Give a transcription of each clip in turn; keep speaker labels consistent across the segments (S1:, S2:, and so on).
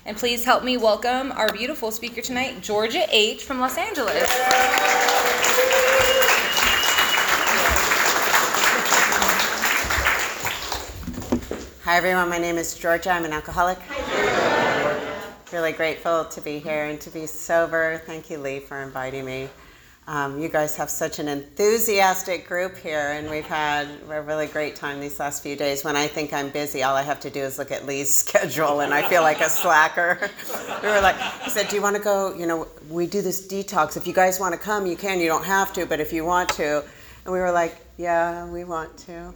S1: And please help me welcome our beautiful speaker tonight, Georgia H. from Los Angeles.
S2: Hi everyone, my name is Georgia. I'm an alcoholic. Really grateful to be here and to be sober. Thank you, Lee, for inviting me. You guys have such an enthusiastic group here, and we've had a really great time these last few days. When I think I'm busy, all I have to do is look at Lee's schedule, and I feel like a slacker. He said, do you want to go, we do this detox. If you guys want to come, you can. You don't have to, but if you want to. And we were like, yeah, we want to.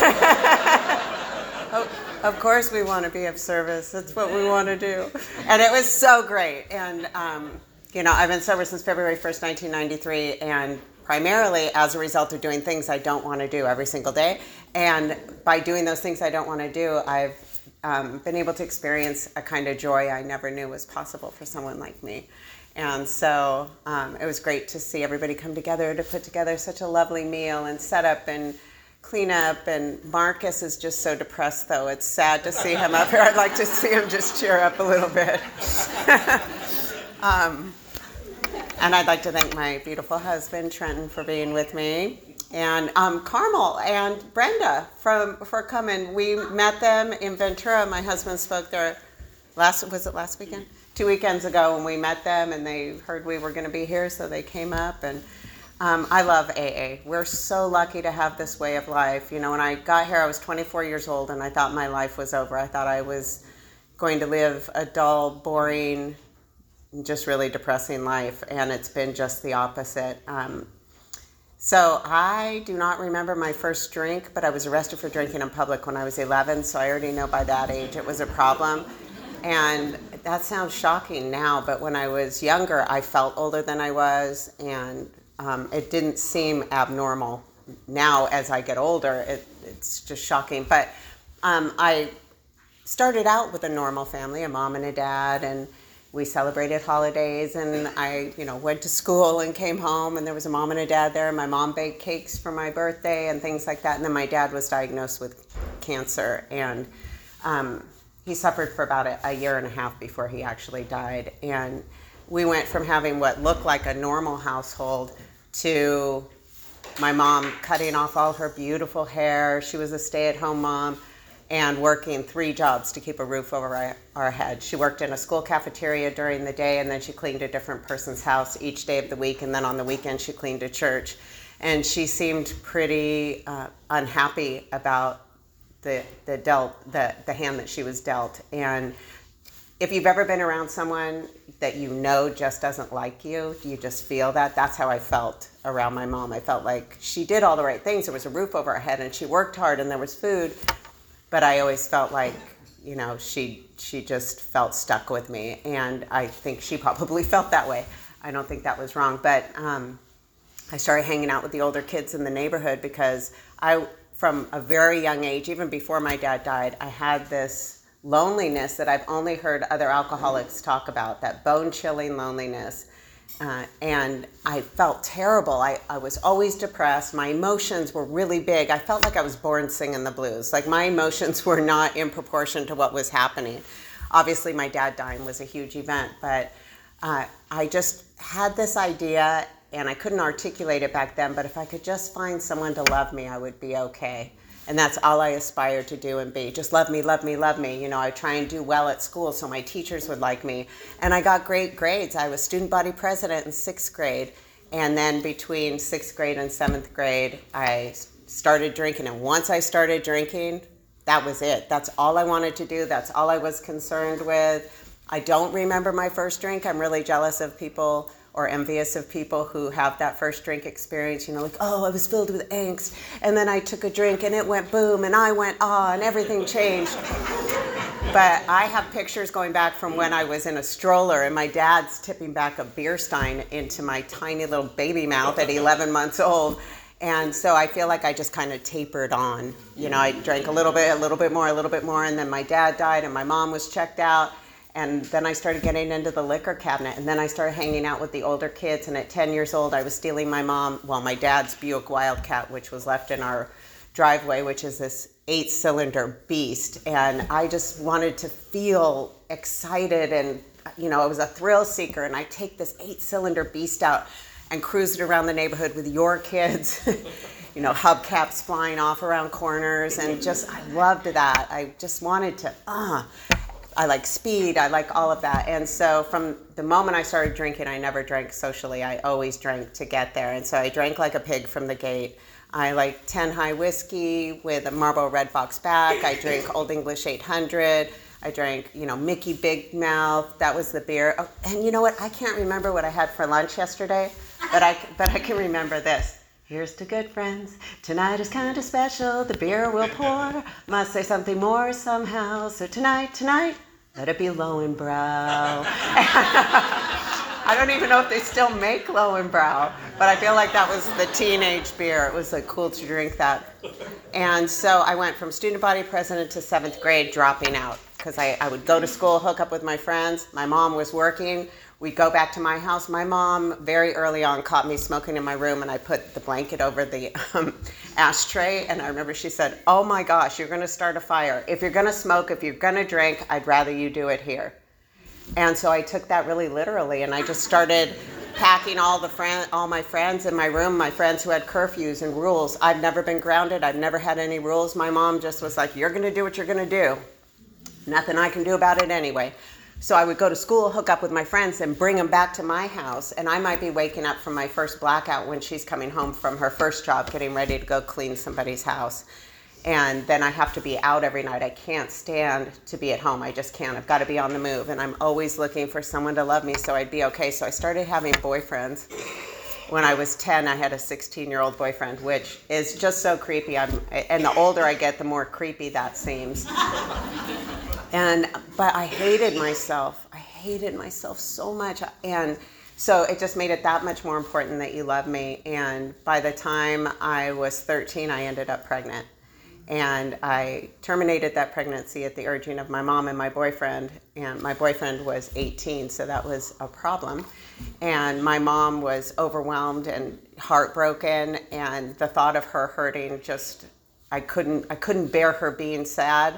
S2: Of course we want to be of service. That's what we want to do. And it was so great. And, I've been sober since February 1st, 1993, and primarily as a result of doing things I don't want to do every single day. And by doing those things I don't want to do, I've been able to experience a kind of joy I never knew was possible for someone like me. And so it was great to see everybody come together to put together such a lovely meal and set up and clean up. And Marcus is just so depressed, though. It's sad to see him up here. I'd like to see him just cheer up a little bit. And I'd like to thank my beautiful husband, Trenton, for being with me. And Carmel and Brenda for coming. We met them in Ventura. My husband spoke there last weekend? 2 weekends ago when we met them, and they heard we were going to be here, so they came up. And I love AA. We're so lucky to have this way of life. When I got here, I was 24 years old, and I thought my life was over. I thought I was going to live a dull, boring, just really depressing life, and it's been just the opposite. So I do not remember my first drink, but I was arrested for drinking in public when I was 11, so I already know by that age it was a problem. And that sounds shocking now, but when I was younger, I felt older than I was, and it didn't seem abnormal. Now, as I get older, it's just shocking. But I started out with a normal family, a mom and a dad, and we celebrated holidays, and I, went to school and came home, and there was a mom and a dad there. My mom baked cakes for my birthday and things like that. And then my dad was diagnosed with cancer, and he suffered for about a year and a half before he actually died. And we went from having what looked like a normal household to my mom cutting off all her beautiful hair. She was a stay-at-home mom and working 3 jobs to keep a roof over our head. She worked in a school cafeteria during the day, and then she cleaned a different person's house each day of the week, and then on the weekend she cleaned a church. And she seemed pretty unhappy about the hand that she was dealt. And if you've ever been around someone that just doesn't like you, you just feel that. That's how I felt around my mom. I felt like she did all the right things. There was a roof over her head, and she worked hard, and there was food. But I always felt like, she just felt stuck with me. And I think she probably felt that way. I don't think that was wrong. But I started hanging out with the older kids in the neighborhood because from a very young age, even before my dad died, I had this loneliness that I've only heard other alcoholics talk about, that bone-chilling loneliness. And I felt terrible. I was always depressed. My emotions were really big. I felt like I was born singing the blues. Like my emotions were not in proportion to what was happening. Obviously, my dad dying was a huge event, but I just had this idea, and I couldn't articulate it back then, but if I could just find someone to love me, I would be okay. And that's all I aspired to do and be. Just love me, love me, love me. I try and do well at school so my teachers would like me. And I got great grades. I was student body president in 6th grade. And then between 6th grade and 7th grade, I started drinking. And once I started drinking, that was it. That's all I wanted to do. That's all I was concerned with. I don't remember my first drink. I'm really jealous of people or envious of people who have that first drink experience, like, oh, I was filled with angst, and then I took a drink, and it went boom, and I went, and everything changed. But I have pictures going back from when I was in a stroller, and my dad's tipping back a beer stein into my tiny little baby mouth at 11 months old, and so I feel like I just kind of tapered on. I drank a little bit more, and then my dad died, and my mom was checked out. And then I started getting into the liquor cabinet, and then I started hanging out with the older kids. And at 10 years old, I was stealing my dad's Buick Wildcat, which was left in our driveway, which is this 8-cylinder beast. And I just wanted to feel excited, and I was a thrill seeker, and I take this 8-cylinder beast out and cruise it around the neighborhood with your kids. Hubcaps flying off around corners, and I loved that. I just wanted to, I like speed, I like all of that. And so from the moment I started drinking, I never drank socially. I always drank to get there. And so I drank like a pig from the gate. I like 10 High whiskey with a Marlboro Red Box back. I drink Old English 800. I drank, Mickey Big Mouth. That was the beer. Oh, and you know what? I can't remember what I had for lunch yesterday, but I can remember this. Here's to good friends. Tonight is kind of special. The beer will pour. Must say something more somehow. So tonight, let it be Lowenbrau. I don't even know if they still make Lowenbrau, but I feel like that was the teenage beer. It was cool to drink that. And so I went from student body president to 7th grade, dropping out, because I would go to school, hook up with my friends. My mom was working. We'd go back to my house. My mom very early on caught me smoking in my room, and I put the blanket over the ashtray. And I remember she said, "Oh my gosh, you're going to start a fire. If you're going to smoke, if you're going to drink, I'd rather you do it here." And so I took that really literally, and I just started packing all my friends in my room, my friends who had curfews and rules. I've never been grounded. I've never had any rules. My mom just was like, "You're going to do what you're going to do. Nothing I can do about it anyway." So I would go to school, hook up with my friends, and bring them back to my house. And I might be waking up from my first blackout when she's coming home from her first job, getting ready to go clean somebody's house. And then I have to be out every night. I can't stand to be at home. I just can't. I've got to be on the move. And I'm always looking for someone to love me so I'd be okay. So I started having boyfriends. When I was 10, I had a 16-year-old boyfriend, which is just so creepy. And the older I get, the more creepy that seems. But I hated myself. I hated myself so much. And so it just made it that much more important that you love me. And by the time I was 13, I ended up pregnant. And I terminated that pregnancy at the urging of my mom and my boyfriend. And my boyfriend was 18, so that was a problem. And my mom was overwhelmed and heartbroken. And the thought of her hurting I couldn't bear her being sad.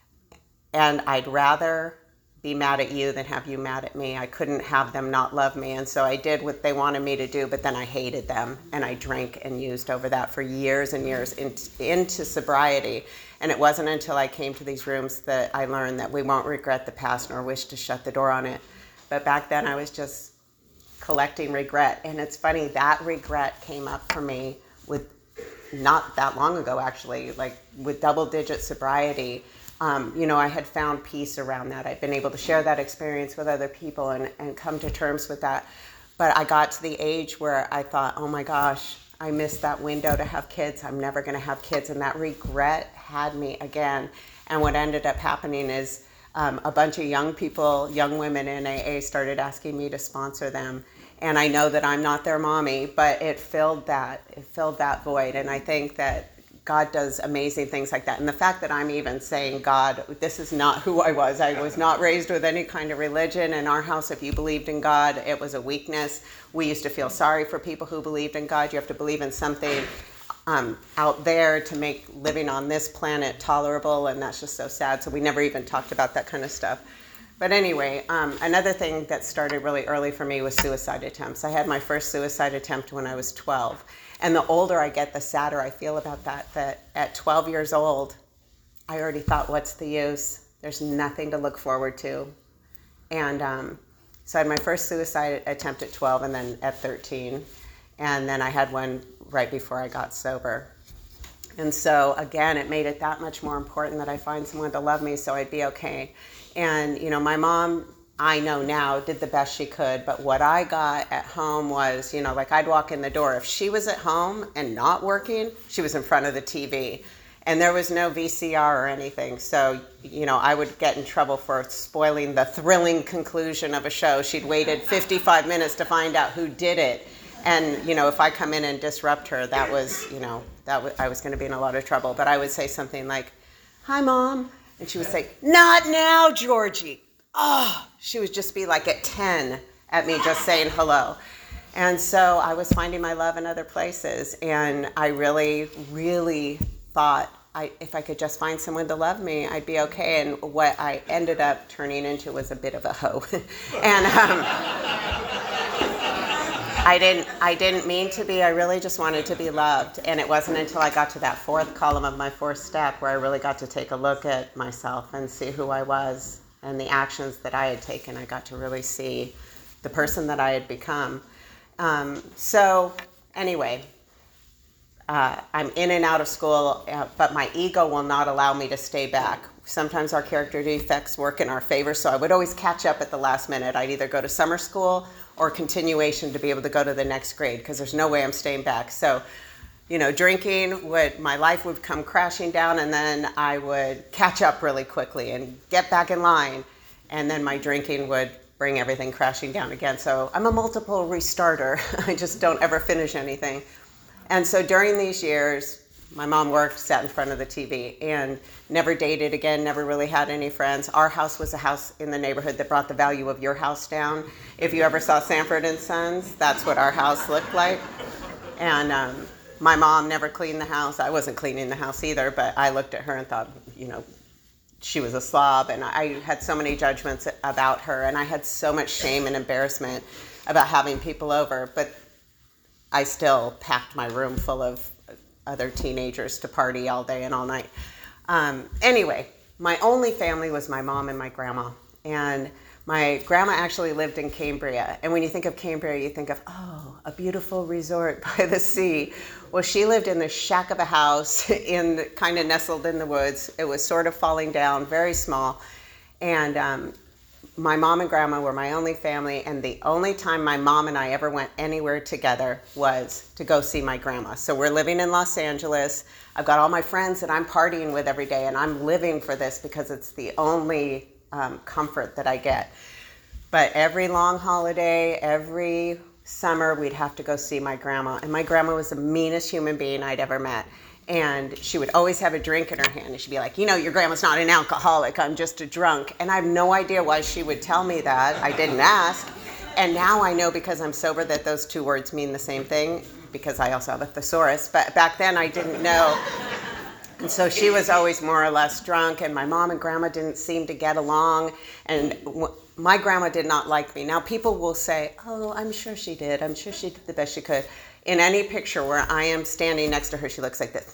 S2: And I'd rather be mad at you than have you mad at me. I couldn't have them not love me. And so I did what they wanted me to do, but then I hated them. And I drank and used over that for years and years into sobriety. And it wasn't until I came to these rooms that I learned that we won't regret the past nor wish to shut the door on it. But back then I was just collecting regret. And it's funny, that regret came up for me with not that long ago, actually, like with double-digit sobriety. I had found peace around that. I'd been able to share that experience with other people and come to terms with that. But I got to the age where I thought, oh my gosh, I missed that window to have kids. I'm never going to have kids. And that regret had me again. And what ended up happening is a bunch of young women in AA started asking me to sponsor them. And I know that I'm not their mommy, but it filled that void. And I think that God does amazing things like that. And the fact that I'm even saying, God, this is not who I was. I was not raised with any kind of religion. In our house, if you believed in God, it was a weakness. We used to feel sorry for people who believed in God. You have to believe in something out there to make living on this planet tolerable. And that's just so sad. So we never even talked about that kind of stuff. But anyway, another thing that started really early for me was suicide attempts. I had my first suicide attempt when I was 12. And the older I get, the sadder I feel about that at 12 years old, I already thought, what's the use? There's nothing to look forward to. And so I had my first suicide attempt at 12 and then at 13. And then I had one right before I got sober. And so, again, it made it that much more important that I find someone to love me so I'd be okay. And, my mom, I know now, did the best she could, but what I got at home was, like I'd walk in the door. If she was at home and not working, she was in front of the TV. And there was no VCR or anything. So, I would get in trouble for spoiling the thrilling conclusion of a show. She'd waited 55 minutes to find out who did it. And, if I come in and disrupt her, that was, I was going to be in a lot of trouble. But I would say something like, "Hi, Mom." And she would say, "Not now, Georgie." Oh, she would just be like at 10 at me just saying hello. And so I was finding my love in other places. And I really, really thought if I could just find someone to love me, I'd be okay. And what I ended up turning into was a bit of a hoe. And I didn't mean to be. I really just wanted to be loved. And it wasn't until I got to that fourth column of my fourth step where I really got to take a look at myself and see who I was and the actions that I had taken. I got to really see the person that I had become. So anyway, I'm in and out of school, but my ego will not allow me to stay back. Sometimes our character defects work in our favor, so I would always catch up at the last minute. I'd either go to summer school or continuation to be able to go to the next grade, because there's no way I'm staying back. So, drinking, my life would come crashing down, and then I would catch up really quickly and get back in line, and then my drinking would bring everything crashing down again. So I'm a multiple restarter. I just don't ever finish anything. And so during these years, my mom worked, sat in front of the TV, and never dated again, never really had any friends. Our house was a house in the neighborhood that brought the value of your house down. If you ever saw Sanford and Sons, that's what our house looked like. And my mom never cleaned the house. I wasn't cleaning the house either, but I looked at her and thought, she was a slob, and I had so many judgments about her, and I had so much shame and embarrassment about having people over, but I still packed my room full of other teenagers to party all day and all night. Anyway, my only family was my mom and my grandma. And my grandma actually lived in Cambria. And when you think of Cambria, you think of, a beautiful resort by the sea. Well, she lived in the shack of a house kind of nestled in the woods. It was sort of falling down, very small. And my mom and grandma were my only family, and the only time my mom and I ever went anywhere together was to go see my grandma. So we're living in Los Angeles. I've got all my friends that I'm partying with every day, and I'm living for this because it's the only comfort that I get. But every long holiday, every summer, we'd have to go see my grandma. And my grandma was the meanest human being I'd ever met. And she would always have a drink in her hand. And she'd be like, your grandma's not an alcoholic. I'm just a drunk. And I have no idea why she would tell me that. I didn't ask. And now I know, because I'm sober, that those two words mean the same thing, because I also have a thesaurus. But back then I didn't know. And so she was always more or less drunk. And my mom and grandma didn't seem to get along. And my grandma did not like me. Now people will say, I'm sure she did. I'm sure she did the best she could. In any picture where I am standing next to her, she looks like this.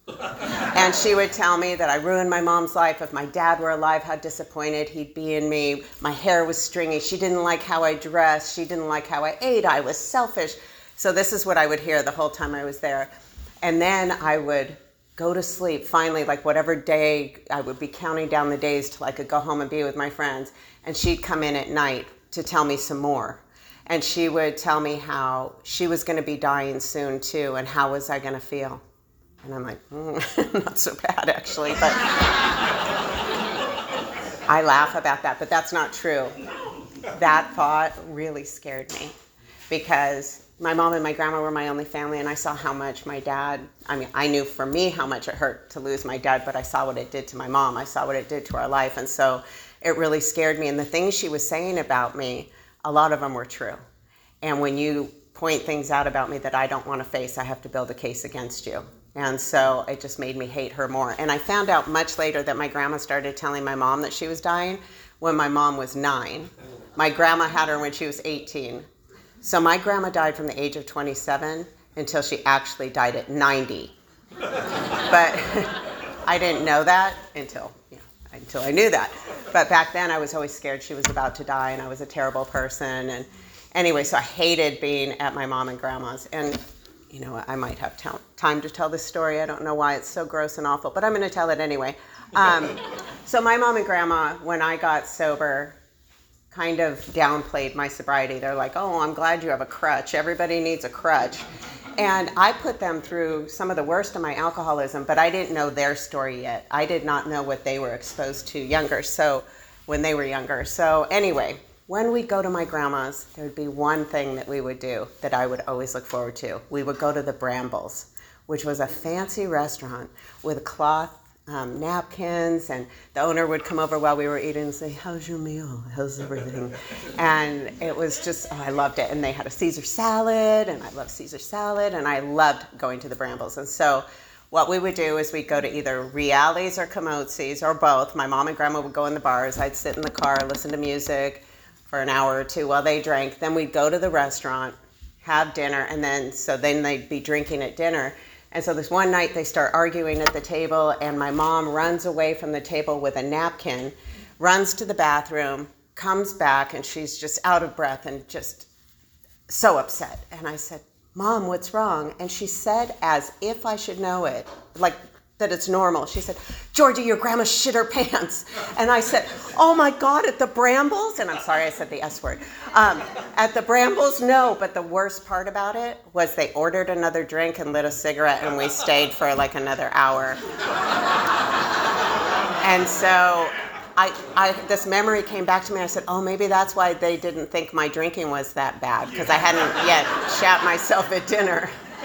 S2: And she would tell me that I ruined my mom's life. If my dad were alive, how disappointed he'd be in me. My hair was stringy. She didn't like how I dressed. She didn't like how I ate. I was selfish. So this is what I would hear the whole time I was there. And then I would go to sleep. Finally, like whatever day, I would be counting down the days till I could go home and be with my friends. And she'd come in at night to tell me some more. And she would tell me how she was going to be dying soon too, and how was I going to feel? And I'm like, not so bad actually, but I laugh about that, but that's not true. That thought really scared me, because my mom and my grandma were my only family, and I saw how much my dad, I knew for me how much it hurt to lose my dad, but I saw what it did to my mom. I saw what it did to our life, and so it really scared me. And the things she was saying about me, a lot of them were true. And when you point things out about me that I don't want to face, I have to build a case against you. And so it just made me hate her more. And I found out much later that my grandma started telling my mom that she was dying when my mom was 9. My grandma had her when she was 18. So my grandma died from the age of 27 until she actually died at 90. But I didn't know that until I knew that. But back then I was always scared she was about to die, and I was a terrible person. And anyway, so I hated being at my mom and grandma's. And, I might have time to tell this story. I don't know why it's so gross and awful, but I'm going to tell it anyway. So my mom and grandma, when I got sober, kind of downplayed my sobriety. They're like, I'm glad you have a crutch. Everybody needs a crutch. And I put them through some of the worst of my alcoholism, but I didn't know their story yet. I did not know what they were exposed to when they were younger. So anyway, when we'd go to my grandma's, there would be one thing that we would do that I would always look forward to. We would go to the Brambles, which was a fancy restaurant with cloth napkins, and the owner would come over while we were eating and say, "How's your meal? How's everything?" And it was just, I loved it. And they had a Caesar salad, and I loved Caesar salad, and I loved going to the Brambles. And so what we would do is we'd go to either Reali's or Camozzi's or both. My mom and grandma would go in the bars. I'd sit in the car, listen to music for an hour or two while they drank. Then we'd go to the restaurant, have dinner, and then they'd be drinking at dinner. And so this one night they start arguing at the table, and my mom runs away from the table with a napkin, runs to the bathroom, comes back, and she's just out of breath and just so upset. And I said, Mom, what's wrong? And she said, as if I should know it, like that it's normal. She said, Georgie, your grandma shit her pants. And I said, oh my God, at the Brambles? And I'm sorry I said the S word. At the Brambles, no. But the worst part about it was they ordered another drink and lit a cigarette, and we stayed for like another hour. And so this memory came back to me. I said, oh, maybe that's why they didn't think my drinking was that bad, because I hadn't yet shat myself at dinner.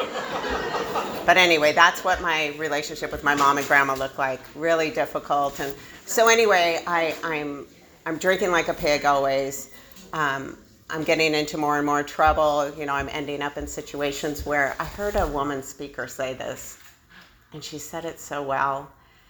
S2: But anyway, that's what my relationship with my mom and grandma looked like. Really difficult. And so anyway, I'm drinking like a pig always. I'm getting into more and more trouble. You know, I'm ending up in situations where I heard a woman speaker say this, and she said it so well.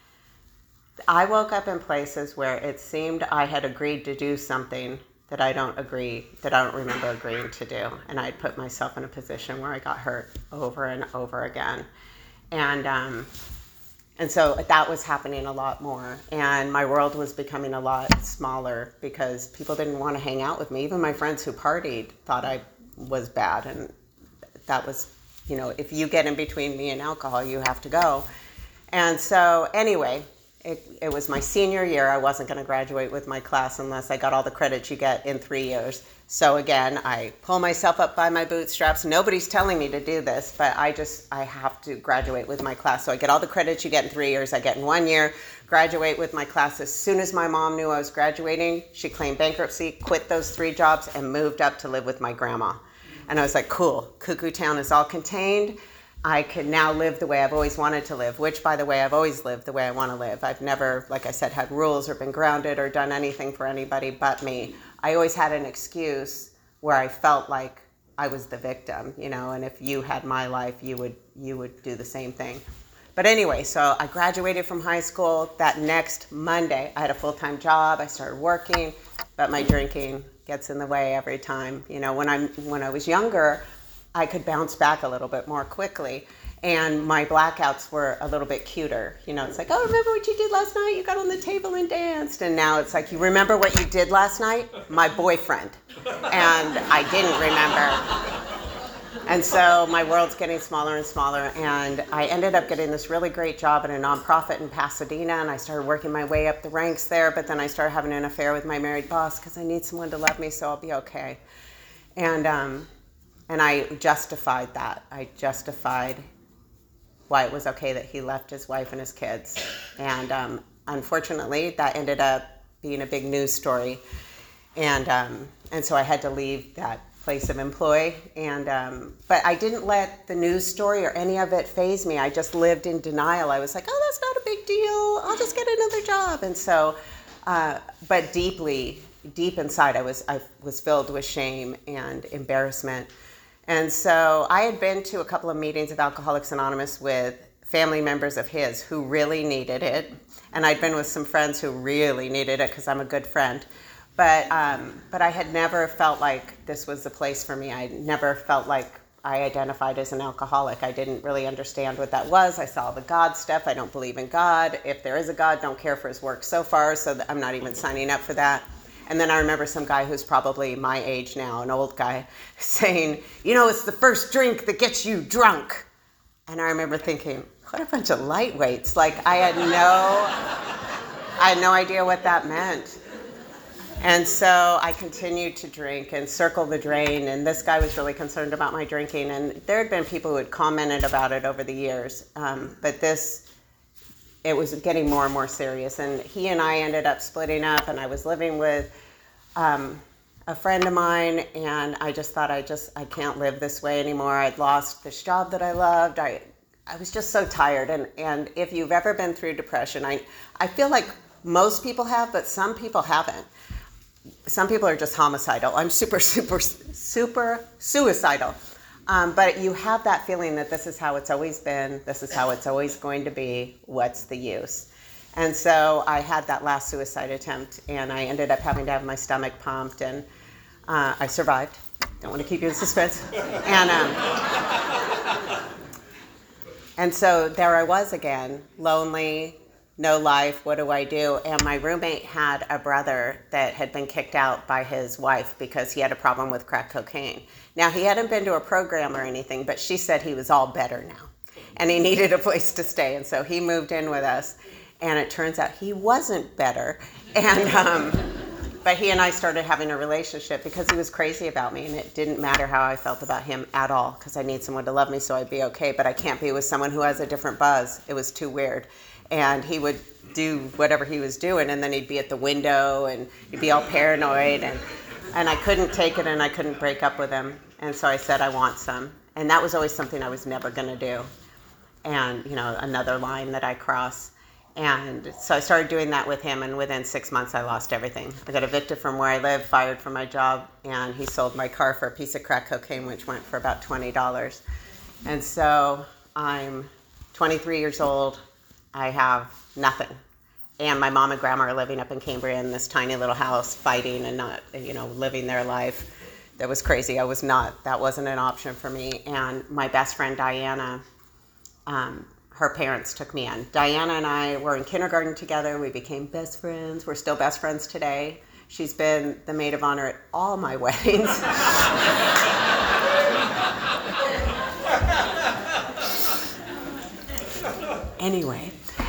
S2: I woke up in places where it seemed I had agreed to do something that I don't remember agreeing to do. And I'd put myself in a position where I got hurt over and over again. And so that was happening a lot more. And my world was becoming a lot smaller because people didn't want to hang out with me. Even my friends who partied thought I was bad. And that was, you know, if you get in between me and alcohol, you have to go. And so anyway, it was my senior year. I wasn't going to graduate with my class unless I got all the credits you get in 3 years. So again, I pull myself up by my bootstraps. Nobody's telling me to do this, but I have to graduate with my class. So I get all the credits you get in 3 years. I get in 1 year, graduate with my class. As soon as my mom knew I was graduating, she claimed bankruptcy, quit those 3 jobs, and moved up to live with my grandma. And I was like, cool, Cuckoo Town is all contained. I can now live the way I've always wanted to live, which, by the way, I've always lived the way I want to live. I've never, like I said, had rules or been grounded or done anything for anybody but me. I always had an excuse where I felt like I was the victim, you know, and if you had my life, you would do the same thing. But anyway, so I graduated from high school. That next Monday, I had a full-time job. I started working, but my drinking gets in the way every time. You know, when I was younger, I could bounce back a little bit more quickly. And my blackouts were a little bit cuter. You know, it's like, oh, remember what you did last night? You got on the table and danced. And now it's like, you remember what you did last night? My boyfriend. And I didn't remember. And so my world's getting smaller and smaller. And I ended up getting this really great job at a nonprofit in Pasadena. And I started working my way up the ranks there. But then I started having an affair with my married boss because I need someone to love me, so I'll be okay. And I justified that. I justified why it was okay that he left his wife and his kids. And unfortunately, that ended up being a big news story. And so I had to leave that place of employ. But I didn't let the news story or any of it faze me. I just lived in denial. I was like, oh, that's not a big deal. I'll just get another job. And so, but deep inside, I was filled with shame and embarrassment. And so I had been to a couple of meetings of Alcoholics Anonymous with family members of his who really needed it. And I'd been with some friends who really needed it because I'm a good friend. But I had never felt like this was the place for me. I never felt like I identified as an alcoholic. I didn't really understand what that was. I saw the God stuff. I don't believe in God. If there is a God, don't care for his work so far, so I'm not even signing up for that. And then I remember some guy who's probably my age now, an old guy, saying, you know, it's the first drink that gets you drunk. And I remember thinking, what a bunch of lightweights. Like, I had no idea what that meant. And so I continued to drink and circle the drain. And this guy was really concerned about my drinking. And there had been people who had commented about it over the years. But it was getting more and more serious. And he and I ended up splitting up, and I was living with a friend of mine, and I just thought, I can't live this way anymore. I'd lost this job that I loved. I was just so tired. And if you've ever been through depression, I feel like most people have, but some people haven't. Some people are just homicidal. I'm super suicidal. But you have that feeling that this is how it's always been, this is how it's always going to be, what's the use? And so I had that last suicide attempt, and I ended up having to have my stomach pumped, and I survived. Don't want to keep you in suspense. And so there I was again, lonely, no life, what do I do? And my roommate had a brother that had been kicked out by his wife because he had a problem with crack cocaine. Now, he hadn't been to a program or anything, but she said he was all better now. And he needed a place to stay, and so he moved in with us. And it turns out he wasn't better. And but he and I started having a relationship because he was crazy about me, and it didn't matter how I felt about him at all, because I need someone to love me so I'd be okay, but I can't be with someone who has a different buzz. It was too weird. And he would do whatever he was doing, and then he'd be at the window, and he'd be all paranoid, and I couldn't take it, and I couldn't break up with him. And so I said, I want some. And that was always something I was never going to do. And, another line that I cross. And so I started doing that with him, and within 6 months I lost everything. I got evicted from where I live, fired from my job, and he sold my car for a piece of crack cocaine, which went for about $20. And so I'm 23 years old. I have nothing. And my mom and grandma are living up in Cambria in this tiny little house, fighting and not, living their life. That was crazy. That wasn't an option for me. And my best friend, Diana, her parents took me in. Diana and I were in kindergarten together. We became best friends. We're still best friends today. She's been the maid of honor at all my weddings. Anyway,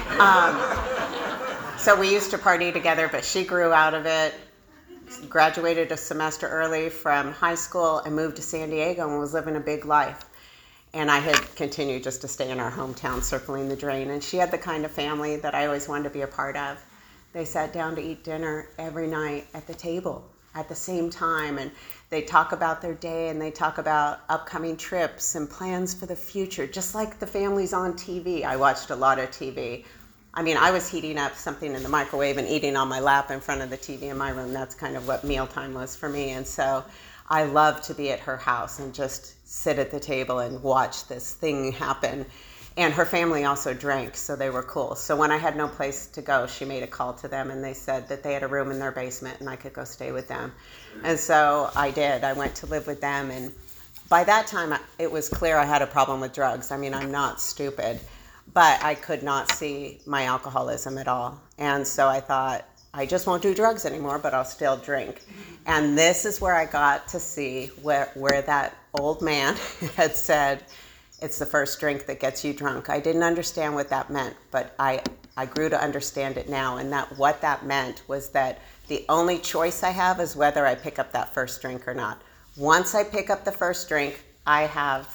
S2: so we used to party together, but she grew out of it, graduated a semester early from high school, and moved to San Diego and was living a big life. And I had continued just to stay in our hometown, circling the drain. And she had the kind of family that I always wanted to be a part of. They sat down to eat dinner every night at the table at the same time. And they talk about their day, and they talk about upcoming trips and plans for the future, just like the families on TV. I watched a lot of TV. I was heating up something in the microwave and eating on my lap in front of the TV in my room. That's kind of what mealtime was for me. And so I loved to be at her house and just sit at the table and watch this thing happen. And her family also drank, so they were cool. So when I had no place to go, she made a call to them, and they said that they had a room in their basement and I could go stay with them. And so I did. I went to live with them, and by that time it was clear I had a problem with drugs. I'm not stupid, but I could not see my alcoholism at all. And so I thought, I just won't do drugs anymore, but I'll still drink. And this is where I got to see where that old man had said, it's the first drink that gets you drunk. I didn't understand what that meant, but I grew to understand it now. And what that meant was that the only choice I have is whether I pick up that first drink or not. Once I pick up the first drink, I have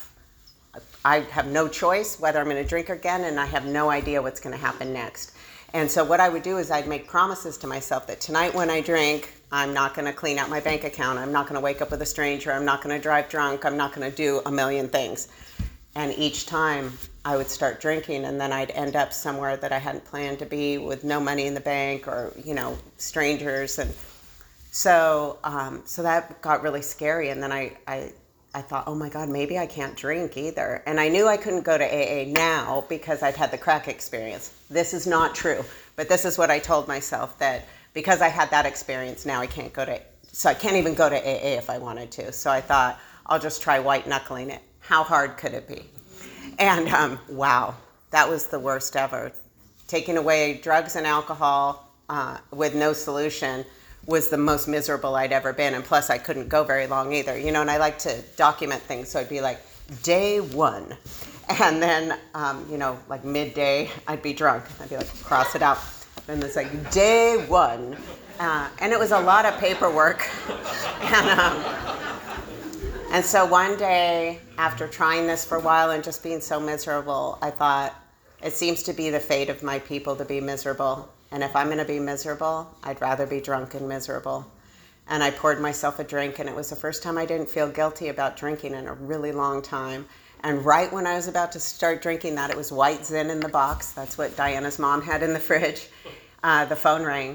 S2: no choice whether I'm going to drink again, and I have no idea what's going to happen next. And so what I would do is I'd make promises to myself that tonight when I drink, I'm not going to clean out my bank account. I'm not going to wake up with a stranger. I'm not going to drive drunk. I'm not going to do a million things. And each time I would start drinking, and then I'd end up somewhere that I hadn't planned to be, with no money in the bank, or, strangers. And so that got really scary. And then I thought, oh my God, maybe I can't drink either. And I knew I couldn't go to AA now because I'd had the crack experience. This is not true, but this is what I told myself, that because I had that experience, now I can't even go to AA if I wanted to. So I thought, I'll just try white knuckling it. How hard could it be? And wow, that was the worst ever. Taking away drugs and alcohol with no solution was the most miserable I'd ever been. And plus I couldn't go very long either, and I like to document things. So I'd be like, day 1. And then, like midday, I'd be drunk. I'd be like, cross it out. Then it's like day 1. And it was a lot of paperwork. And so one day, after trying this for a while and just being so miserable, I thought, it seems to be the fate of my people to be miserable. And if I'm going to be miserable, I'd rather be drunk and miserable. And I poured myself a drink, and it was the first time I didn't feel guilty about drinking in a really long time. And right when I was about to start drinking that, it was white Zin in the box. That's what Diana's mom had in the fridge. The phone rang,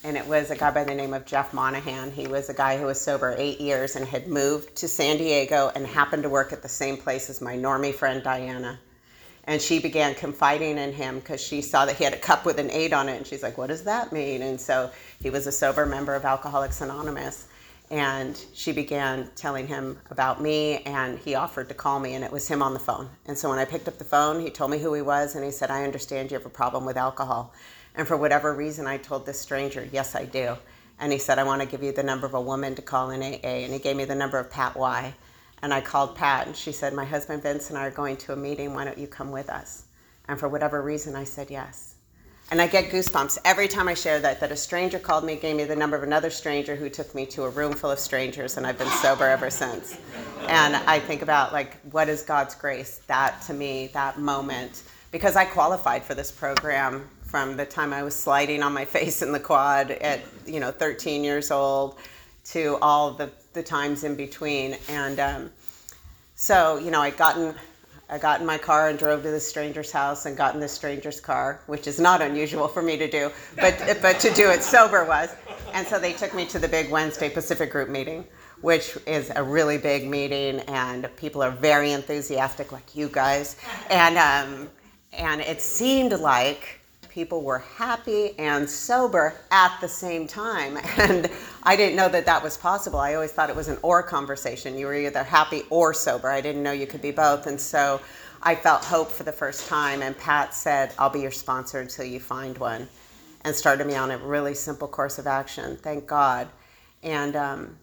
S2: and it was a guy by the name of Jeff Monahan. He was a guy who was sober 8 years and had moved to San Diego and happened to work at the same place as my normie friend Diana. And she began confiding in him because she saw that he had a cup with an 8 on it, and she's like, what does that mean? And so he was a sober member of Alcoholics Anonymous. And she began telling him about me, and he offered to call me, and it was him on the phone. And so when I picked up the phone, he told me who he was, and he said, I understand you have a problem with alcohol. And for whatever reason, I told this stranger, yes, I do. And he said, I want to give you the number of a woman to call in AA. And he gave me the number of Pat Y. And I called Pat, and she said, my husband Vince and I are going to a meeting. Why don't you come with us? And for whatever reason, I said yes. And I get goosebumps every time I share that a stranger called me, gave me the number of another stranger who took me to a room full of strangers, and I've been sober ever since. And I think about, like, what is God's grace? That, to me, that moment, because I qualified for this program from the time I was sliding on my face in the quad at, 13 years old to all the times in between. And so, I got in my car and drove to this stranger's house and got in this stranger's car, which is not unusual for me to do, but to do it sober was. And so they took me to the big Wednesday Pacific Group meeting, which is a really big meeting, and people are very enthusiastic, like you guys. And it seemed like people were happy and sober at the same time. And I didn't know that was possible. I always thought it was an or conversation. You were either happy or sober. I didn't know you could be both. And so I felt hope for the first time. And Pat said, I'll be your sponsor until you find one, and started me on a really simple course of action. Thank God. And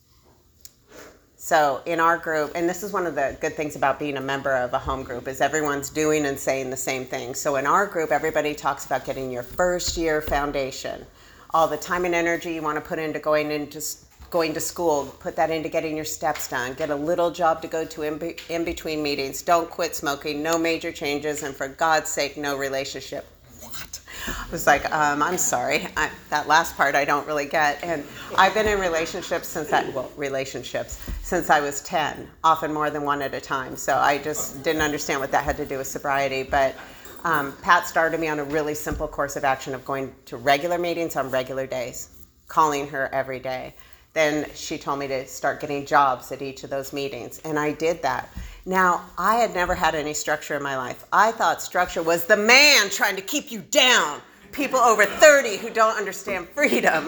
S2: so in our group, and this is one of the good things about being a member of a home group, is everyone's doing and saying the same thing. So in our group, everybody talks about getting your first year foundation. All the time and energy you want to put into going to school, put that into getting your steps done, get a little job to go to in between meetings, don't quit smoking, no major changes, and for God's sake, no relationship. What? I was like, I'm sorry. That last part I don't really get. And I've been in relationships since I was 10, often more than one at a time. So I just didn't understand what that had to do with sobriety. But Pat started me on a really simple course of action of going to regular meetings on regular days, calling her every day. Then she told me to start getting jobs at each of those meetings, and I did that. Now, I had never had any structure in my life. I thought structure was the man trying to keep you down, people over 30 who don't understand freedom.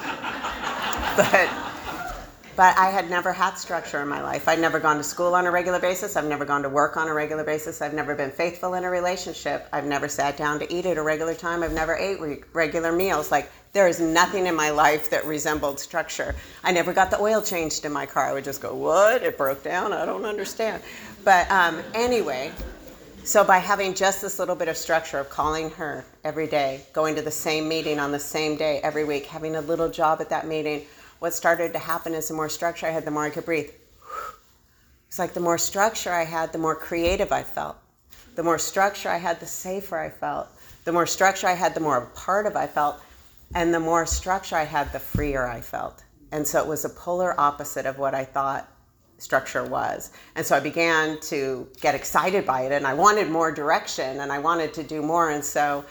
S2: But I had never had structure in my life. I'd never gone to school on a regular basis. I've never gone to work on a regular basis. I've never been faithful in a relationship. I've never sat down to eat at a regular time. I've never ate regular meals. Like, there is nothing in my life that resembled structure. I never got the oil changed in my car. I would just go, what? It broke down? I don't understand. But anyway, so by having just this little bit of structure of calling her every day, going to the same meeting on the same day every week, having a little job at that meeting, what started to happen is the more structure I had, the more I could breathe. It's like the more structure I had, the more creative I felt. The more structure I had, the safer I felt. The more structure I had, the more a part of I felt. And the more structure I had, the freer I felt. And so it was a polar opposite of what I thought structure was. And so I began to get excited by it, and I wanted more direction, and I wanted to do more. And so,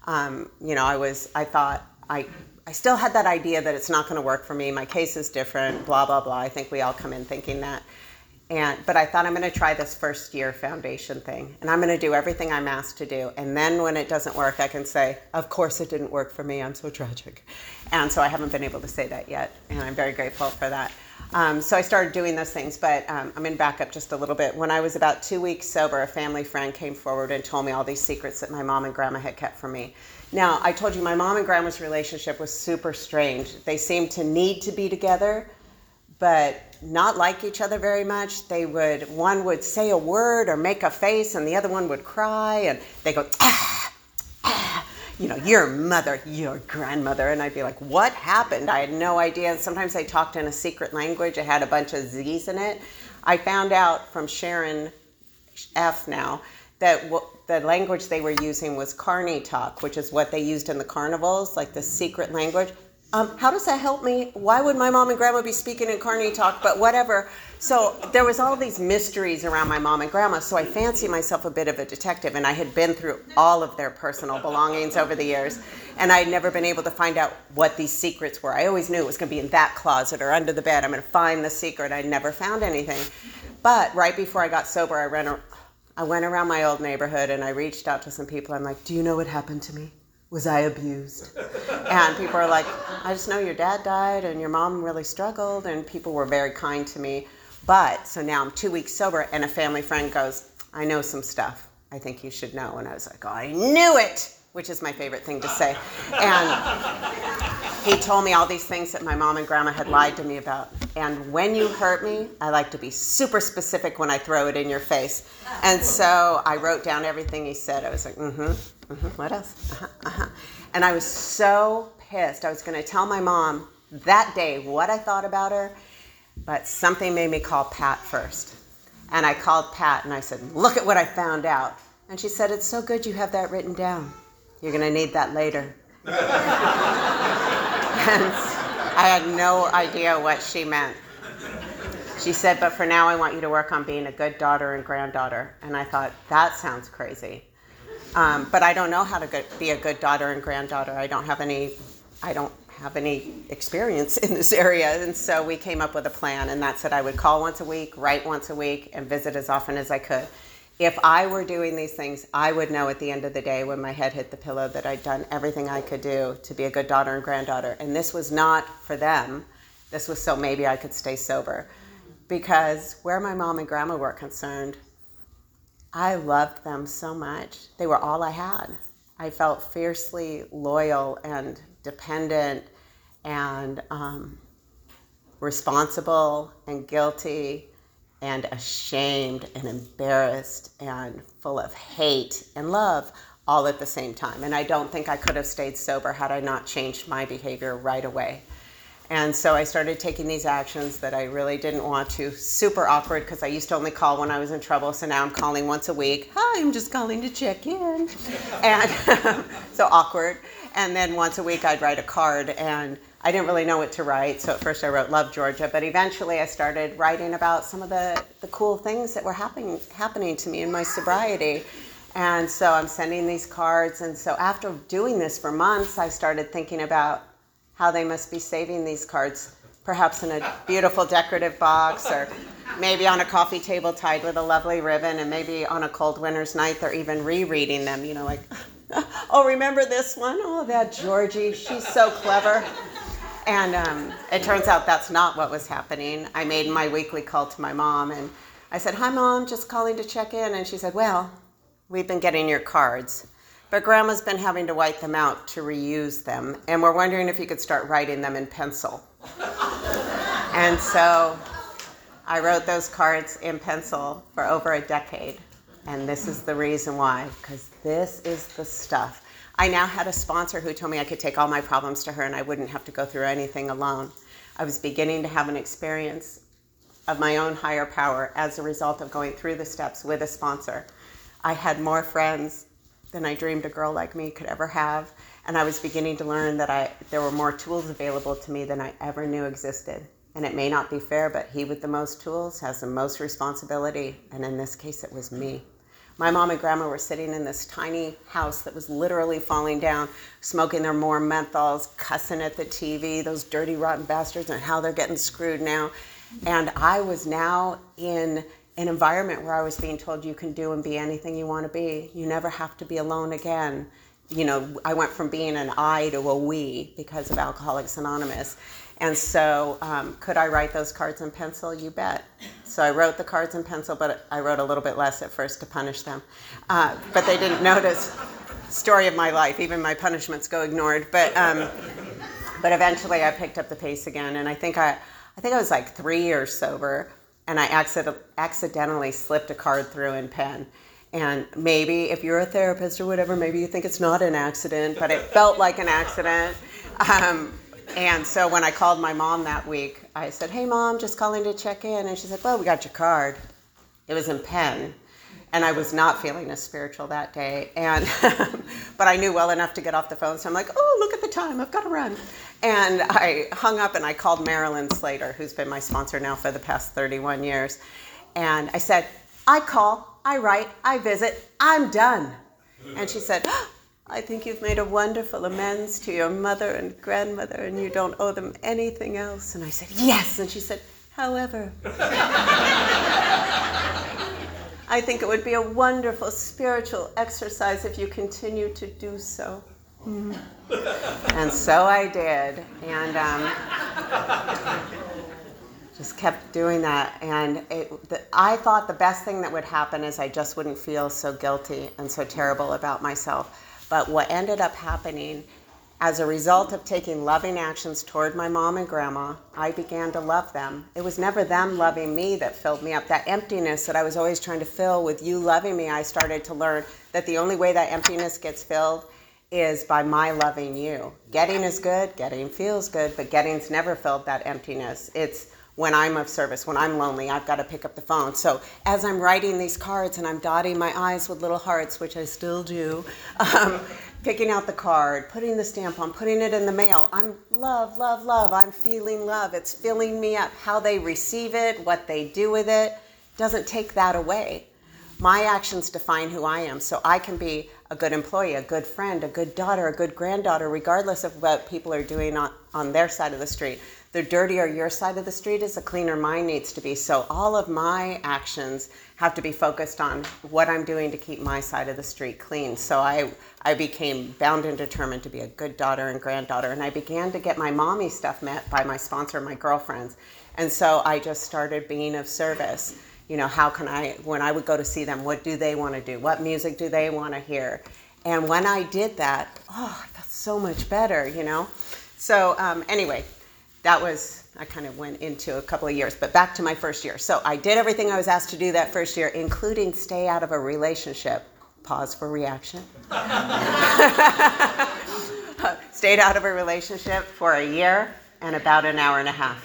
S2: I still had that idea that it's not going to work for me. My case is different, blah, blah, blah. I think we all come in thinking that. But I thought, I'm going to try this first year foundation thing, and I'm going to do everything I'm asked to do. And then when it doesn't work, I can say, of course it didn't work for me. I'm so tragic. And so I haven't been able to say that yet, and I'm very grateful for that. So I started doing those things, but I'm going to back up just a little bit. When I was about 2 weeks sober, a family friend came forward and told me all these secrets that my mom and grandma had kept from me. Now, I told you my mom and grandma's relationship was super strange. They seemed to need to be together, but not like each other very much. One would say a word or make a face, and the other one would cry, and they go, your mother, your grandmother. And I'd be like, what happened? I had no idea. Sometimes they talked in a secret language. It had a bunch of Z's in it. I found out from Sharon F. now that the language they were using was Carney talk, which is what they used in the carnivals, like the secret language. How does that help me? Why would my mom and grandma be speaking in Carney Talk? But whatever. So there was all these mysteries around my mom and grandma. So I fancy myself a bit of a detective. And I had been through all of their personal belongings over the years. And I had never been able to find out what these secrets were. I always knew it was going to be in that closet or under the bed. I'm going to find the secret. I never found anything. But right before I got sober, I went around my old neighborhood and I reached out to some people. I'm like, do you know what happened to me? Was I abused? And people are like, I just know your dad died and your mom really struggled, and people were very kind to me. But so now I'm 2 weeks sober and a family friend goes, I know some stuff I think you should know. And I was like, oh, I knew it, which is my favorite thing to say. And he told me all these things that my mom and grandma had lied to me about. And when you hurt me, I like to be super specific when I throw it in your face. And so I wrote down everything he said. I was like, what else? And I was so pissed. I was going to tell my mom that day what I thought about her, but something made me call Pat first. And I called Pat and I said, look at what I found out. And she said, it's so good you have that written down. You're going to need that later. And I had no idea what she meant. She said, but for now I want you to work on being a good daughter and granddaughter. And I thought, that sounds crazy. But I don't know how to be a good daughter and granddaughter. I don't have any experience in this area. And so we came up with a plan, and that said I would call once a week, write once a week, and visit as often as I could. If I were doing these things, I would know at the end of the day when my head hit the pillow that I'd done everything I could do to be a good daughter and granddaughter. And this was not for them. This was so maybe I could stay sober. Because where my mom and grandma were concerned, I loved them so much. They were all I had. I felt fiercely loyal and dependent and responsible and guilty and ashamed and embarrassed and full of hate and love all at the same time. And I don't think I could have stayed sober had I not changed my behavior right away. And so I started taking these actions that I really didn't want to. Super awkward because I used to only call when I was in trouble. So now I'm calling once a week. Hi, I'm just calling to check in. And so awkward. And then once a week I'd write a card, and I didn't really know what to write. So at first I wrote Love Georgia, but eventually I started writing about some of the cool things that were happening to me in my sobriety. And so I'm sending these cards. And so after doing this for months, I started thinking about how they must be saving these cards, perhaps in a beautiful decorative box, or maybe on a coffee table tied with a lovely ribbon, and maybe on a cold winter's night they're even rereading them, like, oh, remember this one? Oh, that Georgie, she's so clever. And it turns out that's not what was happening. I made my weekly call to my mom, and I said, hi, Mom, just calling to check in. And she said, well, we've been getting your cards, but Grandma's been having to white them out to reuse them, and we're wondering if you could start writing them in pencil. And so I wrote those cards in pencil for over a decade, and this is the reason why, because this is the stuff. I now had a sponsor who told me I could take all my problems to her and I wouldn't have to go through anything alone. I was beginning to have an experience of my own higher power as a result of going through the steps with a sponsor. I had more friends than I dreamed a girl like me could ever have, and I was beginning to learn that there were more tools available to me than I ever knew existed. And it may not be fair, but he with the most tools has the most responsibility, and in this case it was me. My mom and grandma were sitting in this tiny house that was literally falling down, smoking their more menthols, cussing at the TV, those dirty, rotten bastards, and how they're getting screwed now. And I was now in an environment where I was being told you can do and be anything you want to be. You never have to be alone again. I went from being an I to a we because of Alcoholics Anonymous. And so could I write those cards in pencil? You bet. So I wrote the cards in pencil, but I wrote a little bit less at first to punish them. But they didn't notice. Story of my life. Even my punishments go ignored. But eventually I picked up the pace again. And I think I was like 3 years sober, and I accidentally slipped a card through in pen. And maybe if you're a therapist or whatever, maybe you think it's not an accident, but it felt like an accident. And so when I called my mom that week, I said, hey, Mom, just calling to check in. And she said, well, we got your card. It was in pen. And I was not feeling as spiritual that day. And but I knew well enough to get off the phone. So I'm like, oh, look at the time. I've got to run. And I hung up and I called Marilyn Slater, who's been my sponsor now for the past 31 years. And I said, I call, I write, I visit, I'm done. And she said, I think you've made a wonderful amends to your mother and grandmother and you don't owe them anything else. And I said, yes. And she said, however, I think it would be a wonderful spiritual exercise if you continue to do so. And so I did. And just kept doing that. And I thought the best thing that would happen is I just wouldn't feel so guilty and so terrible about myself. But what ended up happening, as a result of taking loving actions toward my mom and grandma, I began to love them. It was never them loving me that filled me up. That emptiness that I was always trying to fill with you loving me, I started to learn that the only way that emptiness gets filled is by my loving you. Getting is good, getting feels good, but getting's never filled that emptiness. It's when I'm of service, when I'm lonely, I've got to pick up the phone. So as I'm writing these cards and I'm dotting my I's with little hearts, which I still do, picking out the card, putting the stamp on, putting it in the mail, I'm love, love, love. I'm feeling love. It's filling me up. How they receive it, what they do with it, doesn't take that away. My actions define who I am, so I can be a good employee, a good friend, a good daughter, a good granddaughter, regardless of what people are doing on their side of the street. The dirtier your side of the street is, the cleaner mine needs to be. So all of my actions have to be focused on what I'm doing to keep my side of the street clean. So I became bound and determined to be a good daughter and granddaughter. And I began to get my mommy stuff met by my sponsor, my girlfriends. And so I just started being of service. You know, how can I, when I would go to see them, what do they want to do? What music do they want to hear? And when I did that, oh, I felt so much better, you know? So anyway, that was, I kind of went into a couple of years, but back to my first year. So I did everything I was asked to do that first year, including stay out of a relationship. Pause for reaction. Stayed out of a relationship for a year and about an hour and a half.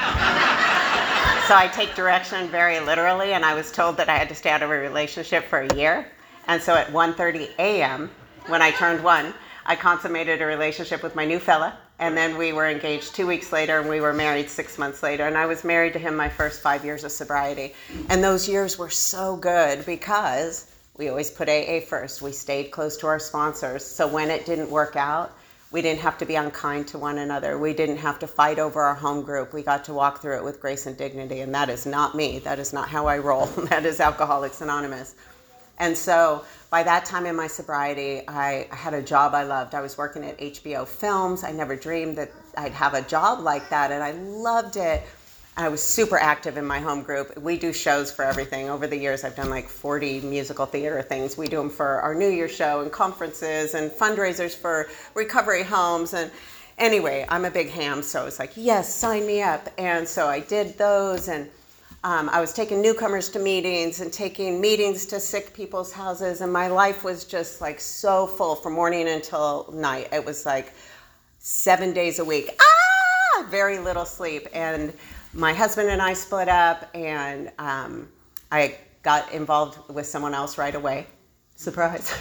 S2: So I take direction very literally, and I was told that I had to stay out of a relationship for a year. And so at 1:30 a.m., when I turned 1, I consummated a relationship with my new fella. And then we were engaged 2 weeks later, and we were married 6 months later. And I was married to him my first 5 years of sobriety. And those years were so good because we always put AA first. We stayed close to our sponsors. So when it didn't work out, we didn't have to be unkind to one another. We didn't have to fight over our home group. We got to walk through it with grace and dignity. And that is not me. That is not how I roll. That is Alcoholics Anonymous. And so by that time in my sobriety, I had a job I loved. I was working at HBO Films. I never dreamed that I'd have a job like that, and I loved it. I was super active in my home group. We do shows for everything. Over the years, I've done like 40 musical theater things. We do them for our New Year's show and conferences and fundraisers for recovery homes. And anyway, I'm a big ham, so it's like, yes, sign me up. And so I did those, and I was taking newcomers to meetings and taking meetings to sick people's houses, and my life was just like so full from morning until night. It was like 7 days a week. Very little sleep. And my husband and I split up, and I got involved with someone else right away. Surprise.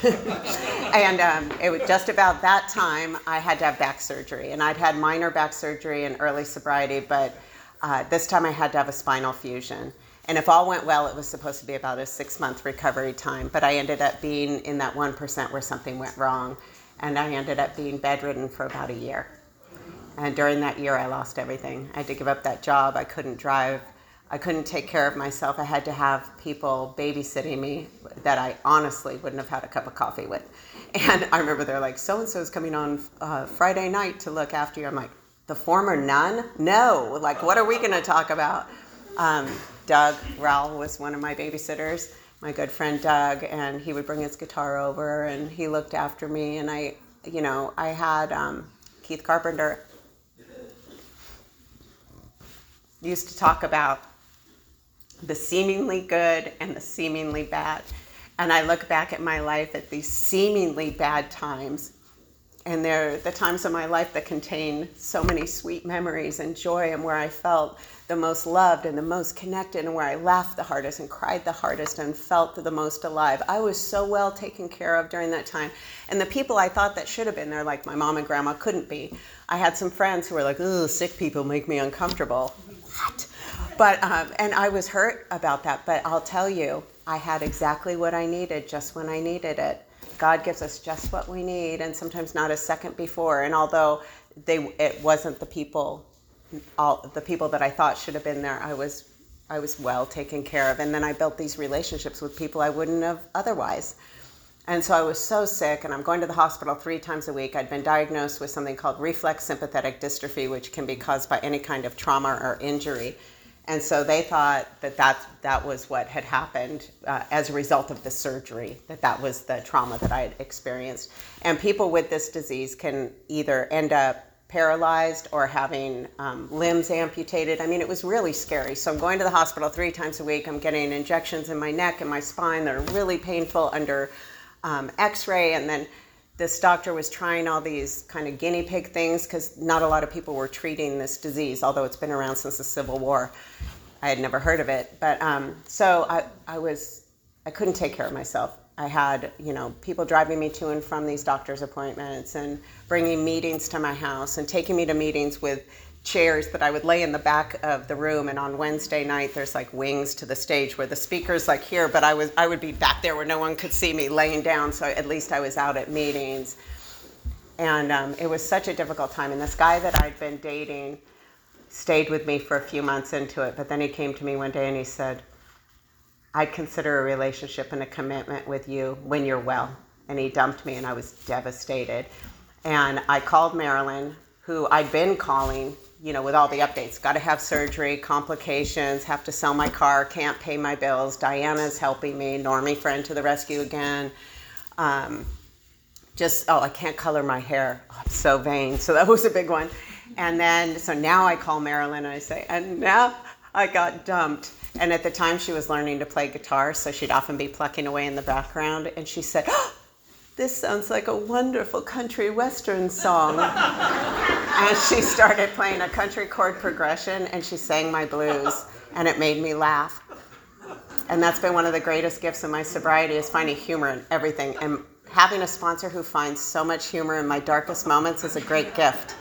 S2: And it was just about that time I had to have back surgery. And I'd had minor back surgery in early sobriety, but this time I had to have a spinal fusion. And if all went well, it was supposed to be about a 6-month recovery time. But I ended up being in that 1% where something went wrong. And I ended up being bedridden for about a year. And during that year, I lost everything. I had to give up that job. I couldn't drive. I couldn't take care of myself. I had to have people babysitting me that I honestly wouldn't have had a cup of coffee with. And I remember they're like, so-and-so's coming on Friday night to look after you. I'm like, the former nun? No. Like, what are we going to talk about? Doug Rowell was one of my babysitters, my good friend Doug, and he would bring his guitar over, and he looked after me. And I had Keith Carpenter used to talk about the seemingly good and the seemingly bad. And I look back at my life at these seemingly bad times, And they're the times of my life that contain so many sweet memories and joy, and where I felt the most loved and the most connected, and where I laughed the hardest and cried the hardest and felt the most alive. I was so well taken care of during that time. And the people I thought that should have been there, like my mom and grandma, couldn't be. I had some friends who were like, "Ugh, sick people make me uncomfortable." What? But, and I was hurt about that. But I'll tell you, I had exactly what I needed just when I needed it. God gives us just what we need, and sometimes not a second before. And although it wasn't the people that I thought should have been there, I was well taken care of. And then I built these relationships with people I wouldn't have otherwise. And so I was so sick, and I'm going to the hospital 3 times a week. I'd been diagnosed with something called reflex sympathetic dystrophy, which can be caused by any kind of trauma or injury. And so they thought that was what had happened as a result of the surgery, that was the trauma that I had experienced. And people with this disease can either end up paralyzed or having limbs amputated. I mean, it was really scary. So I'm going to the hospital 3 times a week. I'm getting injections in my neck and my spine that are really painful under x-ray. And then this doctor was trying all these kind of guinea pig things, because not a lot of people were treating this disease, although it's been around since the Civil War. I had never heard of it. But so I couldn't take care of myself. I had, people driving me to and from these doctor's appointments, and bringing meetings to my house, and taking me to meetings with chairs that I would lay in the back of the room. And on Wednesday night, there's like wings to the stage where the speaker's like here, but I would be back there where no one could see me laying down. So at least I was out at meetings. And it was such a difficult time. And this guy that I'd been dating stayed with me for a few months into it. But then he came to me one day and he said, "I'd consider a relationship and a commitment with you when you're well." And he dumped me, and I was devastated. And I called Marilyn, who I'd been calling, with all the updates. Got to have surgery, complications, have to sell my car, can't pay my bills. Diana's helping me, Normie friend to the rescue again. I can't color my hair. Oh, I'm so vain. So that was a big one. And then, so now I call Marilyn and I say, and now I got dumped. And at the time she was learning to play guitar, so she'd often be plucking away in the background. And she said, "Oh, this sounds like a wonderful country western song." And she started playing a country chord progression, and she sang my blues, and it made me laugh. And that's been one of the greatest gifts of my sobriety, is finding humor in everything. And having a sponsor who finds so much humor in my darkest moments is a great gift.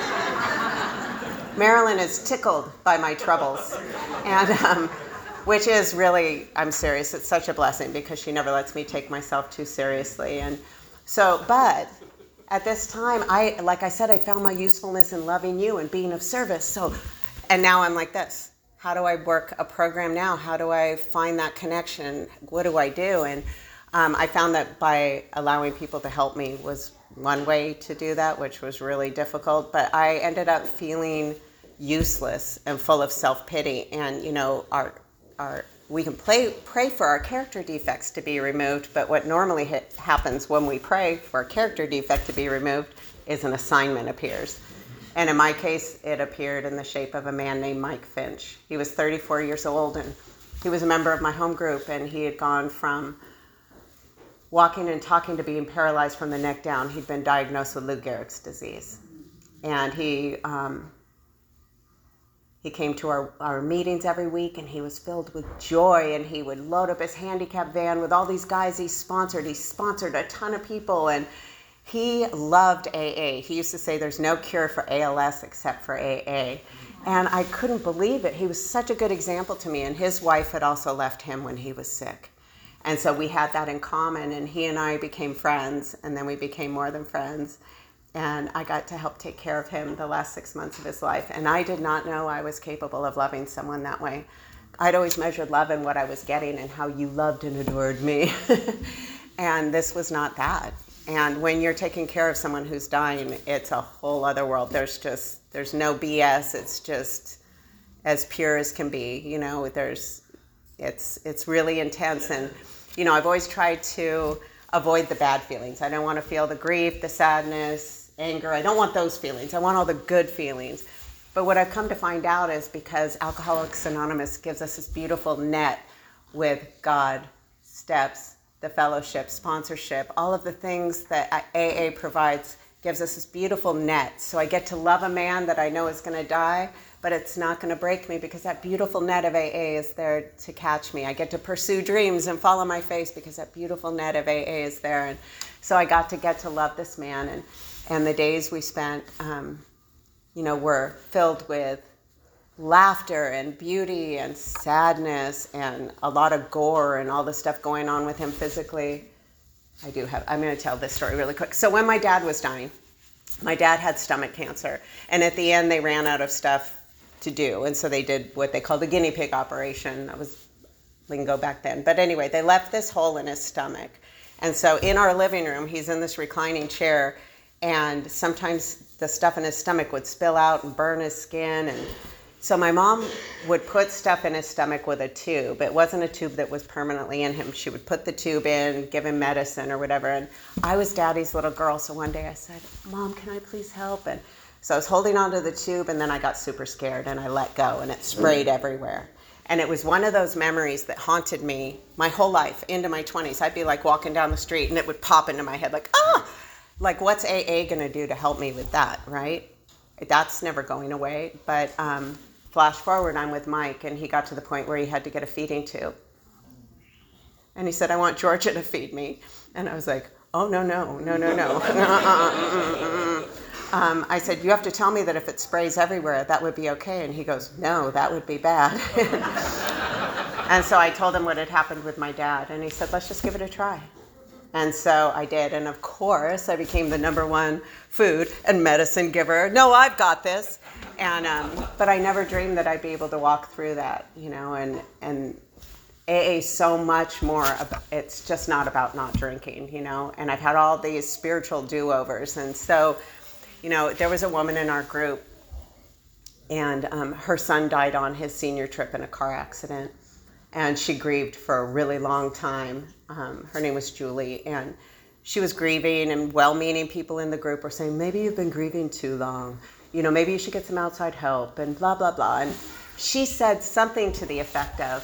S2: Marilyn is tickled by my troubles, and which is really, I'm serious, it's such a blessing, because she never lets me take myself too seriously. And so, but at this time, like I said, I found my usefulness in loving you and being of service. So, and now I'm like this. How do I work a program now? How do I find that connection? What do I do? And I found that by allowing people to help me was one way to do that, which was really difficult. But I ended up feeling useless and full of self-pity. And, we can pray for our character defects to be removed, but what normally happens when we pray for a character defect to be removed is an assignment appears. And in my case, it appeared in the shape of a man named Mike Finch. He was 34 years old, and he was a member of my home group, and he had gone from walking and talking to being paralyzed from the neck down. He'd been diagnosed with Lou Gehrig's disease. And he came to our meetings every week, and he was filled with joy, and he would load up his handicap van with all these guys he sponsored. He sponsored a ton of people, and he loved AA. He used to say there's no cure for ALS except for AA. And I couldn't believe it. He was such a good example to me, and his wife had also left him when he was sick. And so we had that in common, and he and I became friends, and then we became more than friends. And I got to help take care of him the last 6 months of his life. And I did not know I was capable of loving someone that way. I'd always measured love in what I was getting and how you loved and adored me. And this was not that. And when you're taking care of someone who's dying, it's a whole other world. There's no BS. It's just as pure as can be. It's really intense. And, I've always tried to avoid the bad feelings. I don't want to feel the grief, the sadness, anger. I don't want those feelings. I want all the good feelings. But what I've come to find out is because Alcoholics Anonymous gives us this beautiful net with God, steps, the fellowship, sponsorship, all of the things that AA provides gives us this beautiful net. So I get to love a man that I know is going to die, but it's not going to break me because that beautiful net of AA is there to catch me. I get to pursue dreams and follow my face because that beautiful net of AA is there. And so I got to love this man. And the days we spent, were filled with laughter and beauty and sadness and a lot of gore and all the stuff going on with him physically. I'm going to tell this story really quick. So when my dad was dying, my dad had stomach cancer. And at the end, they ran out of stuff to do. And so they did what they called a guinea pig operation. That was lingo back then. But anyway, they left this hole in his stomach. And so in our living room, he's in this reclining chair. And sometimes the stuff in his stomach would spill out and burn his skin. And so my mom would put stuff in his stomach with a tube. It wasn't a tube that was permanently in him. She would put the tube in, give him medicine or whatever. And I was Daddy's little girl. So one day I said, Mom, can I please help? And so I was holding onto the tube, and then I got super scared and I let go, and it sprayed everywhere. And it was one of those memories that haunted me my whole life into my 20s. I'd be like walking down the street and it would pop into my head like, like what's AA going to do to help me with that, right? That's never going away. But flash forward, I'm with Mike, and he got to the point where he had to get a feeding tube. And he said, I want Georgia to feed me. And I was like, oh, no. I said, you have to tell me that if it sprays everywhere, that would be okay. And he goes, no, that would be bad. And so I told him what had happened with my dad. And he said, let's just give it a try. And so I did. And of course, I became the #1 food and medicine giver. No, I've got this. And but I never dreamed that I'd be able to walk through that, and AA is so much more. It's just not about not drinking, And I've had all these spiritual do-overs. And so, there was a woman in our group, and her son died on his senior trip in a car accident. And she grieved for a really long time. Her name was Julie, and she was grieving, and well-meaning people in the group were saying, maybe you've been grieving too long. Maybe you should get some outside help, and blah, blah, blah. And she said something to the effect of,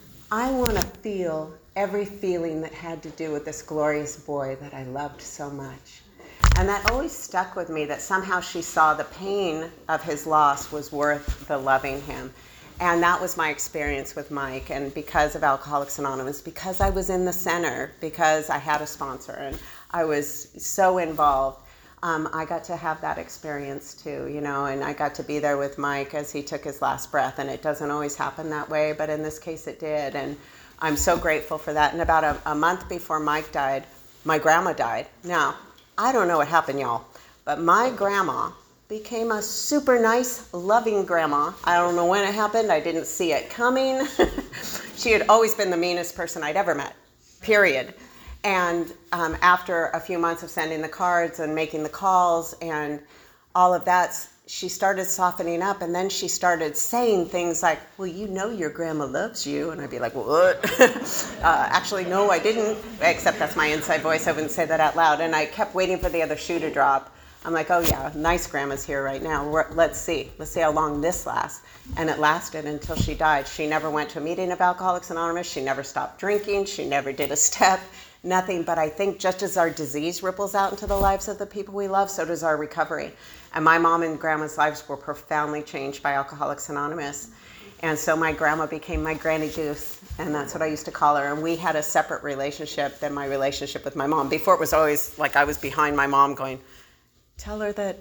S2: I want to feel every feeling that had to do with this glorious boy that I loved so much. And that always stuck with me, that somehow she saw the pain of his loss was worth the loving him. And that was my experience with Mike. And because of Alcoholics Anonymous, because I was in the center, because I had a sponsor and I was so involved, I got to have that experience too, and I got to be there with Mike as he took his last breath. And it doesn't always happen that way, but in this case it did. And I'm so grateful for that. And about a month before Mike died, my grandma died. Now, I don't know what happened, y'all, but my grandma became a super nice, loving grandma. I don't know when it happened. I didn't see it coming. She had always been the meanest person I'd ever met, period. And after a few months of sending the cards and making the calls and all of that, she started softening up. And then she started saying things like, well, your grandma loves you. And I'd be like, what? Actually, no, I didn't. Except that's my inside voice. I wouldn't say that out loud. And I kept waiting for the other shoe to drop. I'm like, oh yeah, nice grandma's here right now. Let's see how long this lasts. And it lasted until she died. She never went to a meeting of Alcoholics Anonymous. She never stopped drinking. She never did a step, nothing. But I think just as our disease ripples out into the lives of the people we love, so does our recovery. And my mom and grandma's lives were profoundly changed by Alcoholics Anonymous. And so my grandma became my Granny Goose, and that's what I used to call her. And we had a separate relationship than my relationship with my mom. Before, it was always like I was behind my mom going, tell her that,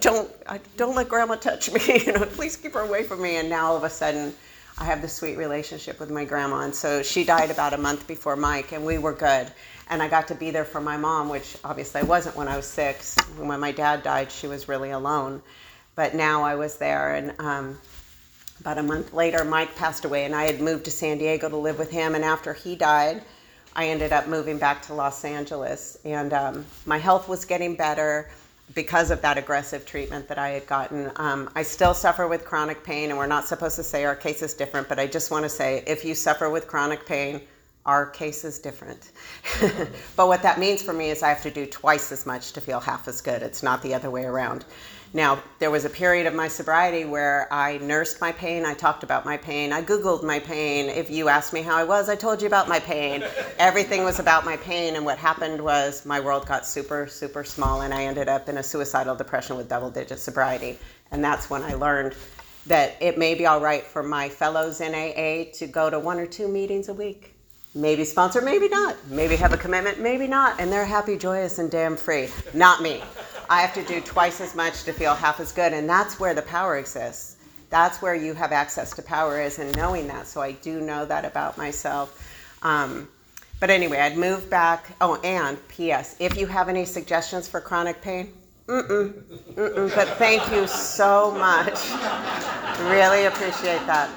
S2: don't let grandma touch me, please keep her away from me. And now all of a sudden I have this sweet relationship with my grandma. And so she died about a month before Mike, and we were good. And I got to be there for my mom, which obviously I wasn't when I was 6. When my dad died, she was really alone. But now I was there. And about a month later, Mike passed away, and I had moved to San Diego to live with him. And after he died, I ended up moving back to Los Angeles. And my health was getting better because of that aggressive treatment that I had gotten. I still suffer with chronic pain, and we're not supposed to say our case is different, but I just want to say, if you suffer with chronic pain, our case is different. But what that means for me is I have to do twice as much to feel half as good. It's not the other way around. Now, there was a period of my sobriety where I nursed my pain, I talked about my pain, I Googled my pain. If you asked me how I was, I told you about my pain. Everything was about my pain, and what happened was my world got super, super small, and I ended up in a suicidal depression with double-digit sobriety. And that's when I learned that it may be all right for my fellows in AA to go to 1 or 2 meetings a week. Maybe sponsor, maybe not. Maybe have a commitment, maybe not. And they're happy, joyous, and damn free. Not me. I have to do twice as much to feel half as good. And that's where the power exists. That's where you have access to power, is in knowing that. So I do know that about myself. But anyway, I'd moved back. Oh, and P.S. If you have any suggestions for chronic pain, but thank you so much. Really appreciate that.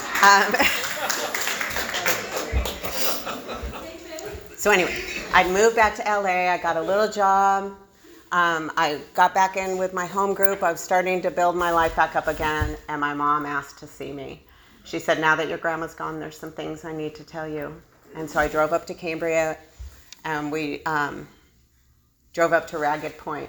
S2: So anyway, I'd moved back to LA. I got a little job. I got back in with my home group. I was starting to build my life back up again, and my mom asked to see me. She said, now that your grandma's gone, there's some things I need to tell you. And so I drove up to Cambria, and we drove up to Ragged Point.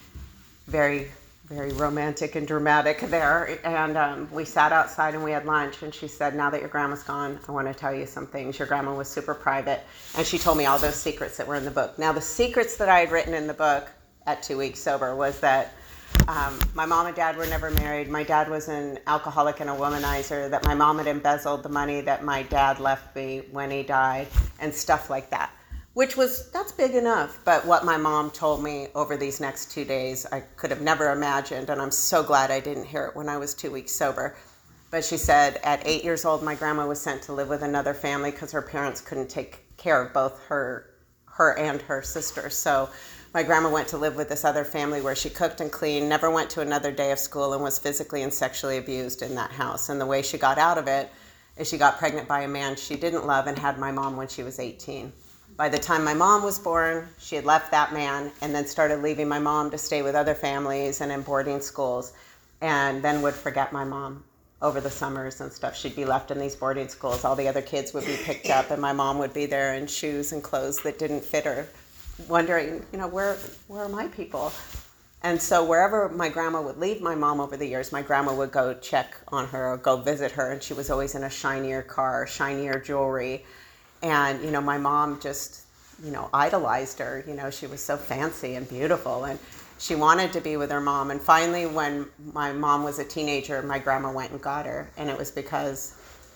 S2: Very, very romantic and dramatic there. And we sat outside and we had lunch, and she said, now that your grandma's gone, I want to tell you some things. Your grandma was super private. And she told me all those secrets that were in the book. Now, the secrets that I had written in the book at 2 weeks sober was that my mom and dad were never married. My dad was an alcoholic and a womanizer, that my mom had embezzled the money that my dad left me when he died, and stuff like that. That's big enough. But what my mom told me over these next 2 days, I could have never imagined, and I'm so glad I didn't hear it when I was 2 weeks sober. But she said at 8 years old, my grandma was sent to live with another family because her parents couldn't take care of both her and her sister. So my grandma went to live with this other family where she cooked and cleaned, never went to another day of school, and was physically and sexually abused in that house. And the way she got out of it is she got pregnant by a man she didn't love and had my mom when she was 18. By the time my mom was born, she had left that man and then started leaving my mom to stay with other families and in boarding schools, and then would forget my mom over the summers and stuff. She'd be left in these boarding schools. All the other kids would be picked up, and my mom would be there in shoes and clothes that didn't fit her, wondering, where are my people? And so wherever my grandma would leave my mom over the years, my grandma would go check on her or go visit her, and she was always in a shinier car, shinier jewelry. And, my mom just, idolized her. She was so fancy and beautiful, and she wanted to be with her mom. And finally, when my mom was a teenager, my grandma went and got her. And it was because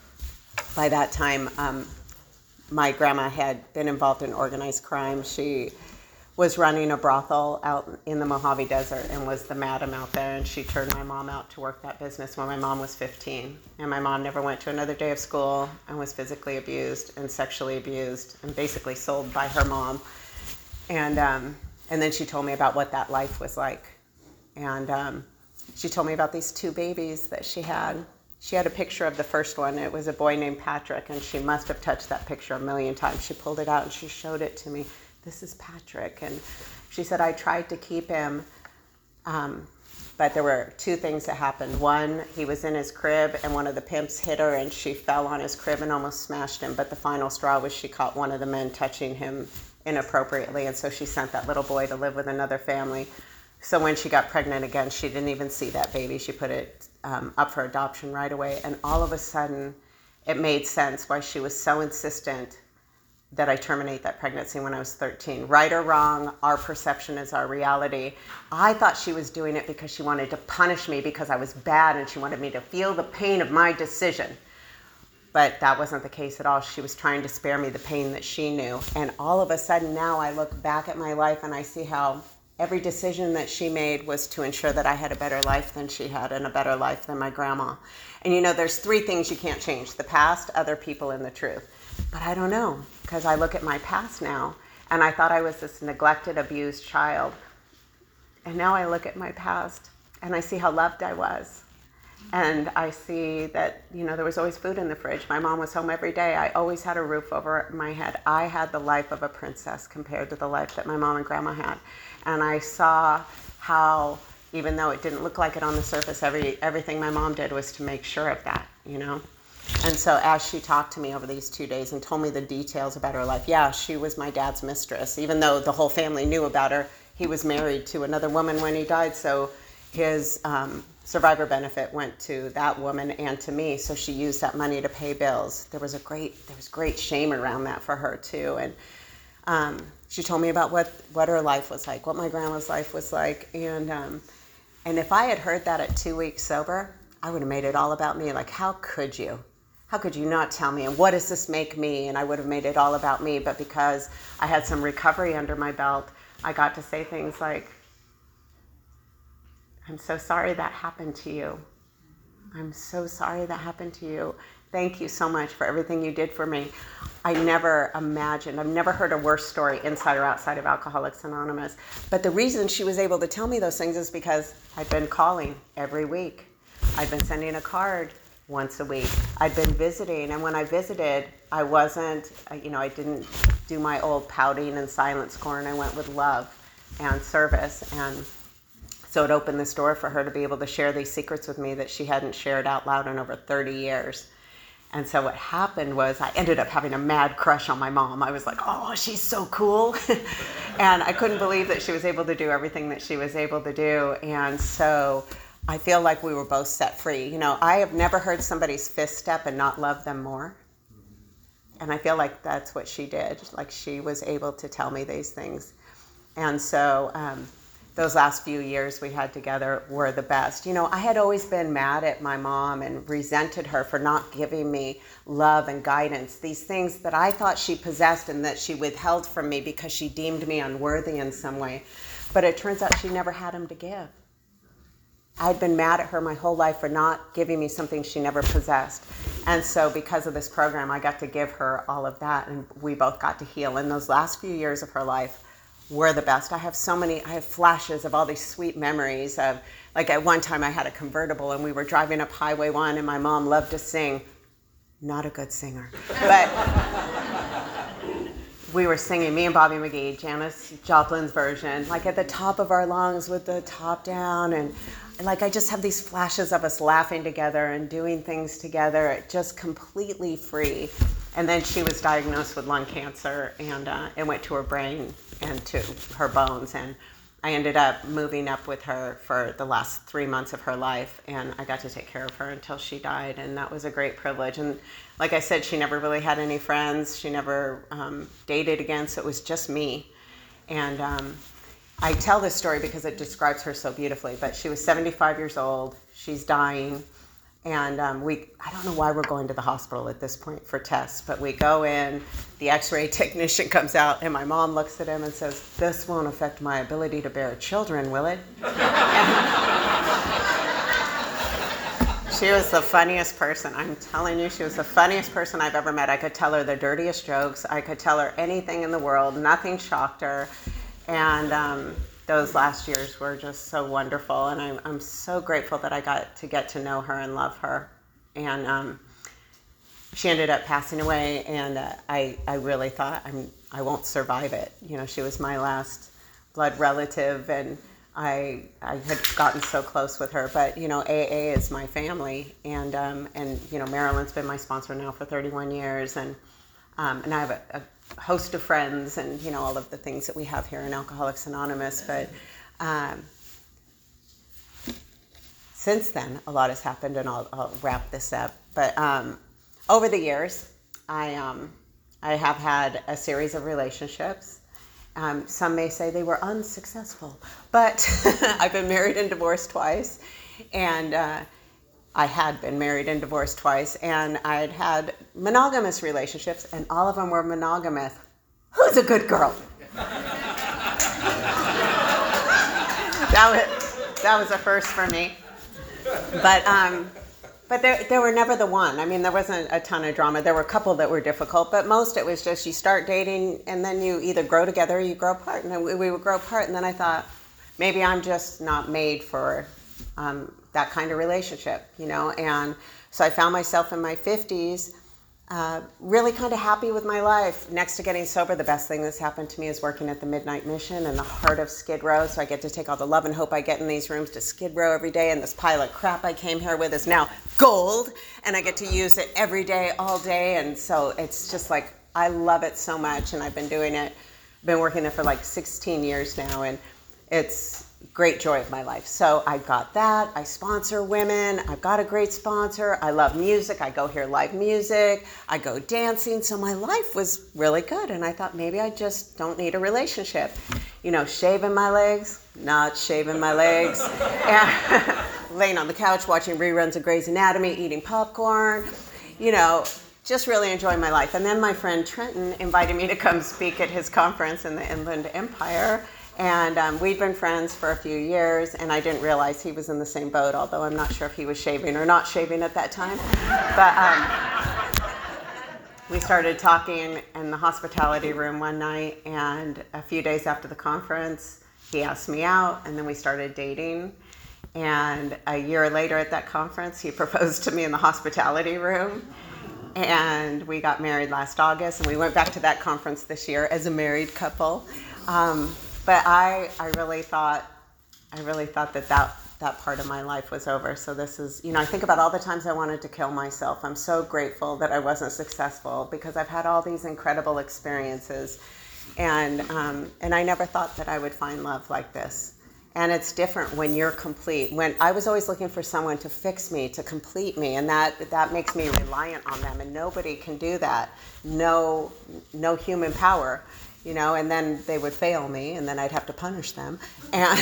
S2: by that time, my grandma had been involved in organized crime. She was running a brothel out in the Mojave Desert and was the madam out there, and she turned my mom out to work that business when my mom was 15. And my mom never went to another day of school, and was physically abused and sexually abused and basically sold by her mom. And then she told me about what that life was like. And she told me about these 2 babies that she had. She had a picture of the first one. It was a boy named Patrick, and she must have touched that picture a million times. She pulled it out and she showed it to me. This is Patrick. And she said, I tried to keep him, but there were 2 things that happened. One, he was in his crib, and one of the pimps hit her, and she fell on his crib and almost smashed him. But the final straw was she caught one of the men touching him inappropriately, and so she sent that little boy to live with another family. So when she got pregnant again, she didn't even see that baby. She put it up for adoption right away. And all of a sudden, it made sense why she was so insistent that I terminate that pregnancy when I was 13. Right or wrong, our perception is our reality. I thought she was doing it because she wanted to punish me because I was bad, and she wanted me to feel the pain of my decision. But that wasn't the case at all. She was trying to spare me the pain that she knew. And all of a sudden now I look back at my life and I see how every decision that she made was to ensure that I had a better life than she had, and a better life than my grandma. And there's 3 things you can't change: the past, other people, and the truth. But I don't know, because I look at my past now, and I thought I was this neglected, abused child. And now I look at my past, and I see how loved I was. And I see that, there was always food in the fridge. My mom was home every day. I always had a roof over my head. I had the life of a princess compared to the life that my mom and grandma had. And I saw how, even though it didn't look like it on the surface, everything my mom did was to make sure of that, And so as she talked to me over these 2 days and told me the details about her life, yeah, she was my dad's mistress. Even though the whole family knew about her, he was married to another woman when he died, so his survivor benefit went to that woman and to me, so she used that money to pay bills. There was great shame around that for her too, and she told me about what her life was like, what my grandma's life was like, and if I had heard that at 2 weeks sober, I would have made it all about me. Like, how could you? How could you not tell me? And what does this make me? And I would have made it all about me. But because I had some recovery under my belt, I got to say things like, I'm so sorry that happened to you. I'm so sorry that happened to you. Thank you so much for everything you did for me. I never imagined, I've never heard a worse story inside or outside of Alcoholics Anonymous. But the reason she was able to tell me those things is because I've been calling every week. I've been sending a card once a week. I'd been visiting, and when I visited, I wasn't, I didn't do my old pouting and silent scorn. I went with love and service, and so it opened this door for her to be able to share these secrets with me that she hadn't shared out loud in over 30 years. And so what happened was I ended up having a mad crush on my mom. I was like, oh, she's so cool. And I couldn't believe that she was able to do everything that she was able to do. And so I feel like we were both set free. I have never heard somebody's fifth step and not love them more. And I feel like that's what she did. Like, she was able to tell me these things. And so those last few years we had together were the best. I had always been mad at my mom and resented her for not giving me love and guidance, these things that I thought she possessed and that she withheld from me because she deemed me unworthy in some way. But it turns out she never had them to give. I'd been mad at her my whole life for not giving me something she never possessed. And so because of this program, I got to give her all of that, and we both got to heal. And those last few years of her life were the best. I have flashes of all these sweet memories of, like, at one time I had a convertible and we were driving up Highway 1 and my mom loved to sing. Not a good singer, but we were singing, me and Bobby McGee, Janis Joplin's version, like at the top of our lungs with the top down. And like, I just have these flashes of us laughing together and doing things together, just completely free. And then she was diagnosed with lung cancer, and it went to her brain and to her bones. And I ended up moving up with her for the last 3 months of her life, and I got to take care of her until she died, and that was a great privilege. And like I said, she never really had any friends. She never dated again, so it was just me. And I tell this story because it describes her so beautifully, but she was 75 years old. She's dying. And I don't know why we're going to the hospital at this point for tests, but we go in, the x-ray technician comes out, and my mom looks at him and says, "This won't affect my ability to bear children, will it?" She was the funniest person. I'm telling you, she was the funniest person I've ever met. I could tell her the dirtiest jokes. I could tell her anything in the world. Nothing shocked her. And those last years were just so wonderful, and I'm so grateful that I got to know her and love her. And she ended up passing away, and I really thought I won't survive it. She was my last blood relative, and I had gotten so close with her. But AA is my family, and Marilyn's been my sponsor now for 31 years, and I have a host of friends and all of the things that we have here in Alcoholics Anonymous. But since then a lot has happened, and I'll wrap this up. But over the years I have had a series of relationships. Some may say they were unsuccessful, but I've been married and divorced twice, and I had been married and divorced twice, and I had had monogamous relationships, and all of them were monogamous. Who's a good girl? That was a first for me. But they were never the one. I mean, there wasn't a ton of drama. There were a couple that were difficult, but most it was just you start dating, and then you either grow together or you grow apart. And then we would grow apart, and then I thought, maybe I'm just not made for that kind of relationship, and so I found myself in my 50s really kind of happy with my life. Next to getting sober, the best thing that's happened to me is working at the Midnight Mission in the heart of Skid Row, so I get to take all the love and hope I get in these rooms to Skid Row every day, and this pile of crap I came here with is now gold, and I get to use it every day, all day, and so it's just like, I love it so much, and I've been doing it, been working there for like 16 years now, and it's great joy of my life. So I got that. I sponsor women. I've got a great sponsor. I love music. I go hear live music. I go dancing. So my life was really good. And I thought maybe I just don't need a relationship. You know, shaving my legs, not shaving my legs. And laying on the couch watching reruns of Grey's Anatomy, eating popcorn, you know, just really enjoying my life. And then my friend Trenton invited me to come speak at his conference in the Inland Empire. And we'd been friends for a few years, and I didn't realize he was in the same boat, although I'm not sure if he was shaving or not shaving at that time. But we started talking in the hospitality room one night, and a few days after the conference, he asked me out, and then we started dating. And a year later at that conference, he proposed to me in the hospitality room. And we got married last August, and we went back to that conference this year as a married couple. But I really thought that part of my life was over. So this is, you know, I think about all the times I wanted to kill myself. I'm so grateful that I wasn't successful because I've had all these incredible experiences. And I never thought that I would find love like this. And it's different when you're complete. When I was always looking for someone to fix me, to complete me, and that makes me reliant on them, and nobody can do that. No human power, you know. And then they would fail me, and then I'd have to punish them. And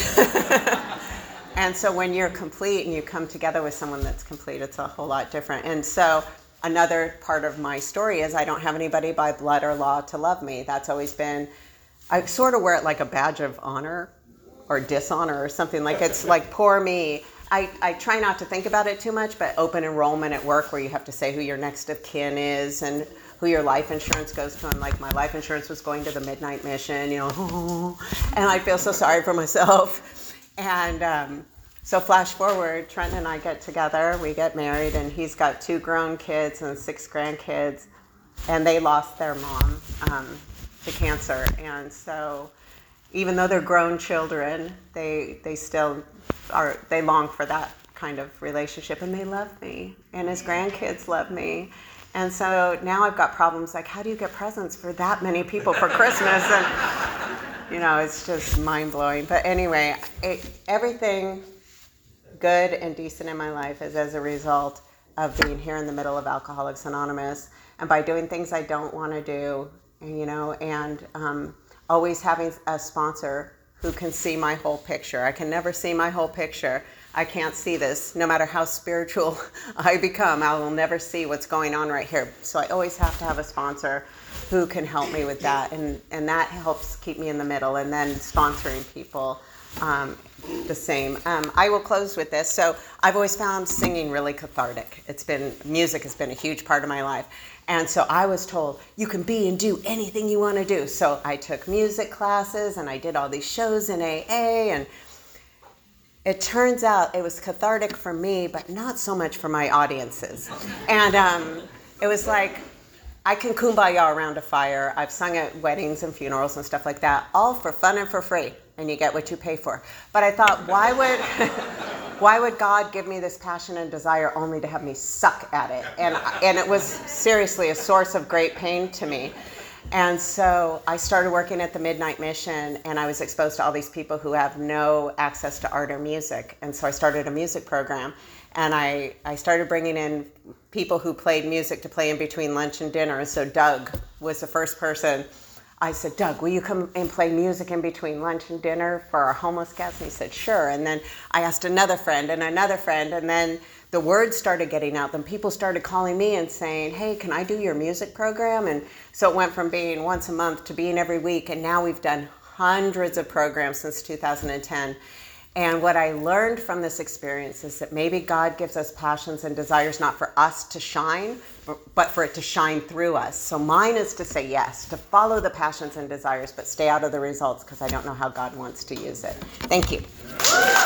S2: and so when you're complete and you come together with someone that's complete, it's a whole lot different. And so another part of my story is I don't have anybody by blood or law to love me. That's always been. I sort of wear it like a badge of honor or dishonor or something. Like it's like poor me. I try not to think about it too much, but open enrollment at work where you have to say who your next of kin is and who your life insurance goes to. And like my life insurance was going to the Midnight Mission, you know, and I feel so sorry for myself. And so flash forward, Trenton and I get together, we get married, and he's got 2 grown kids and 6 grandkids, and they lost their mom to cancer. And so even though they're grown children, they still are, they long for that kind of relationship, and they love me, and his grandkids love me. And so now I've got problems like, how do you get presents for that many people for Christmas? And, you know, it's just mind-blowing. But anyway, everything good and decent in my life is as a result of being here in the middle of Alcoholics Anonymous, and by doing things I don't want to do, you know, and always having a sponsor who can see my whole picture. I can never see my whole picture. I can't see this. No matter how spiritual I become, I will never see what's going on right here. So I always have to have a sponsor who can help me with that. And that helps keep me in the middle. And then sponsoring people, the same. I will close with this. So I've always found singing really cathartic. Music has been a huge part of my life. And so I was told, you can be and do anything you want to do. So I took music classes, and I did all these shows in AA, and it turns out it was cathartic for me, but not so much for my audiences. And it was like, I can kumbaya around a fire. I've sung at weddings and funerals and stuff like that, all for fun and for free, and you get what you pay for. But I thought, why would God give me this passion and desire only to have me suck at it? And it was seriously a source of great pain to me. And so I started working at the Midnight Mission, and I was exposed to all these people who have no access to art or music. And so I started a music program, and I started bringing in people who played music to play in between lunch and dinner. And so Doug was the first person. I said, Doug, will you come and play music in between lunch and dinner for our homeless guests? And he said, sure. And then I asked another friend, and then the word started getting out. Then people started calling me and saying, hey, can I do your music program? And so it went from being once a month to being every week. And now we've done hundreds of programs since 2010. And what I learned from this experience is that maybe God gives us passions and desires not for us to shine, but for it to shine through us. So mine is to say yes, to follow the passions and desires, but stay out of the results, because I don't know how God wants to use it. Thank you.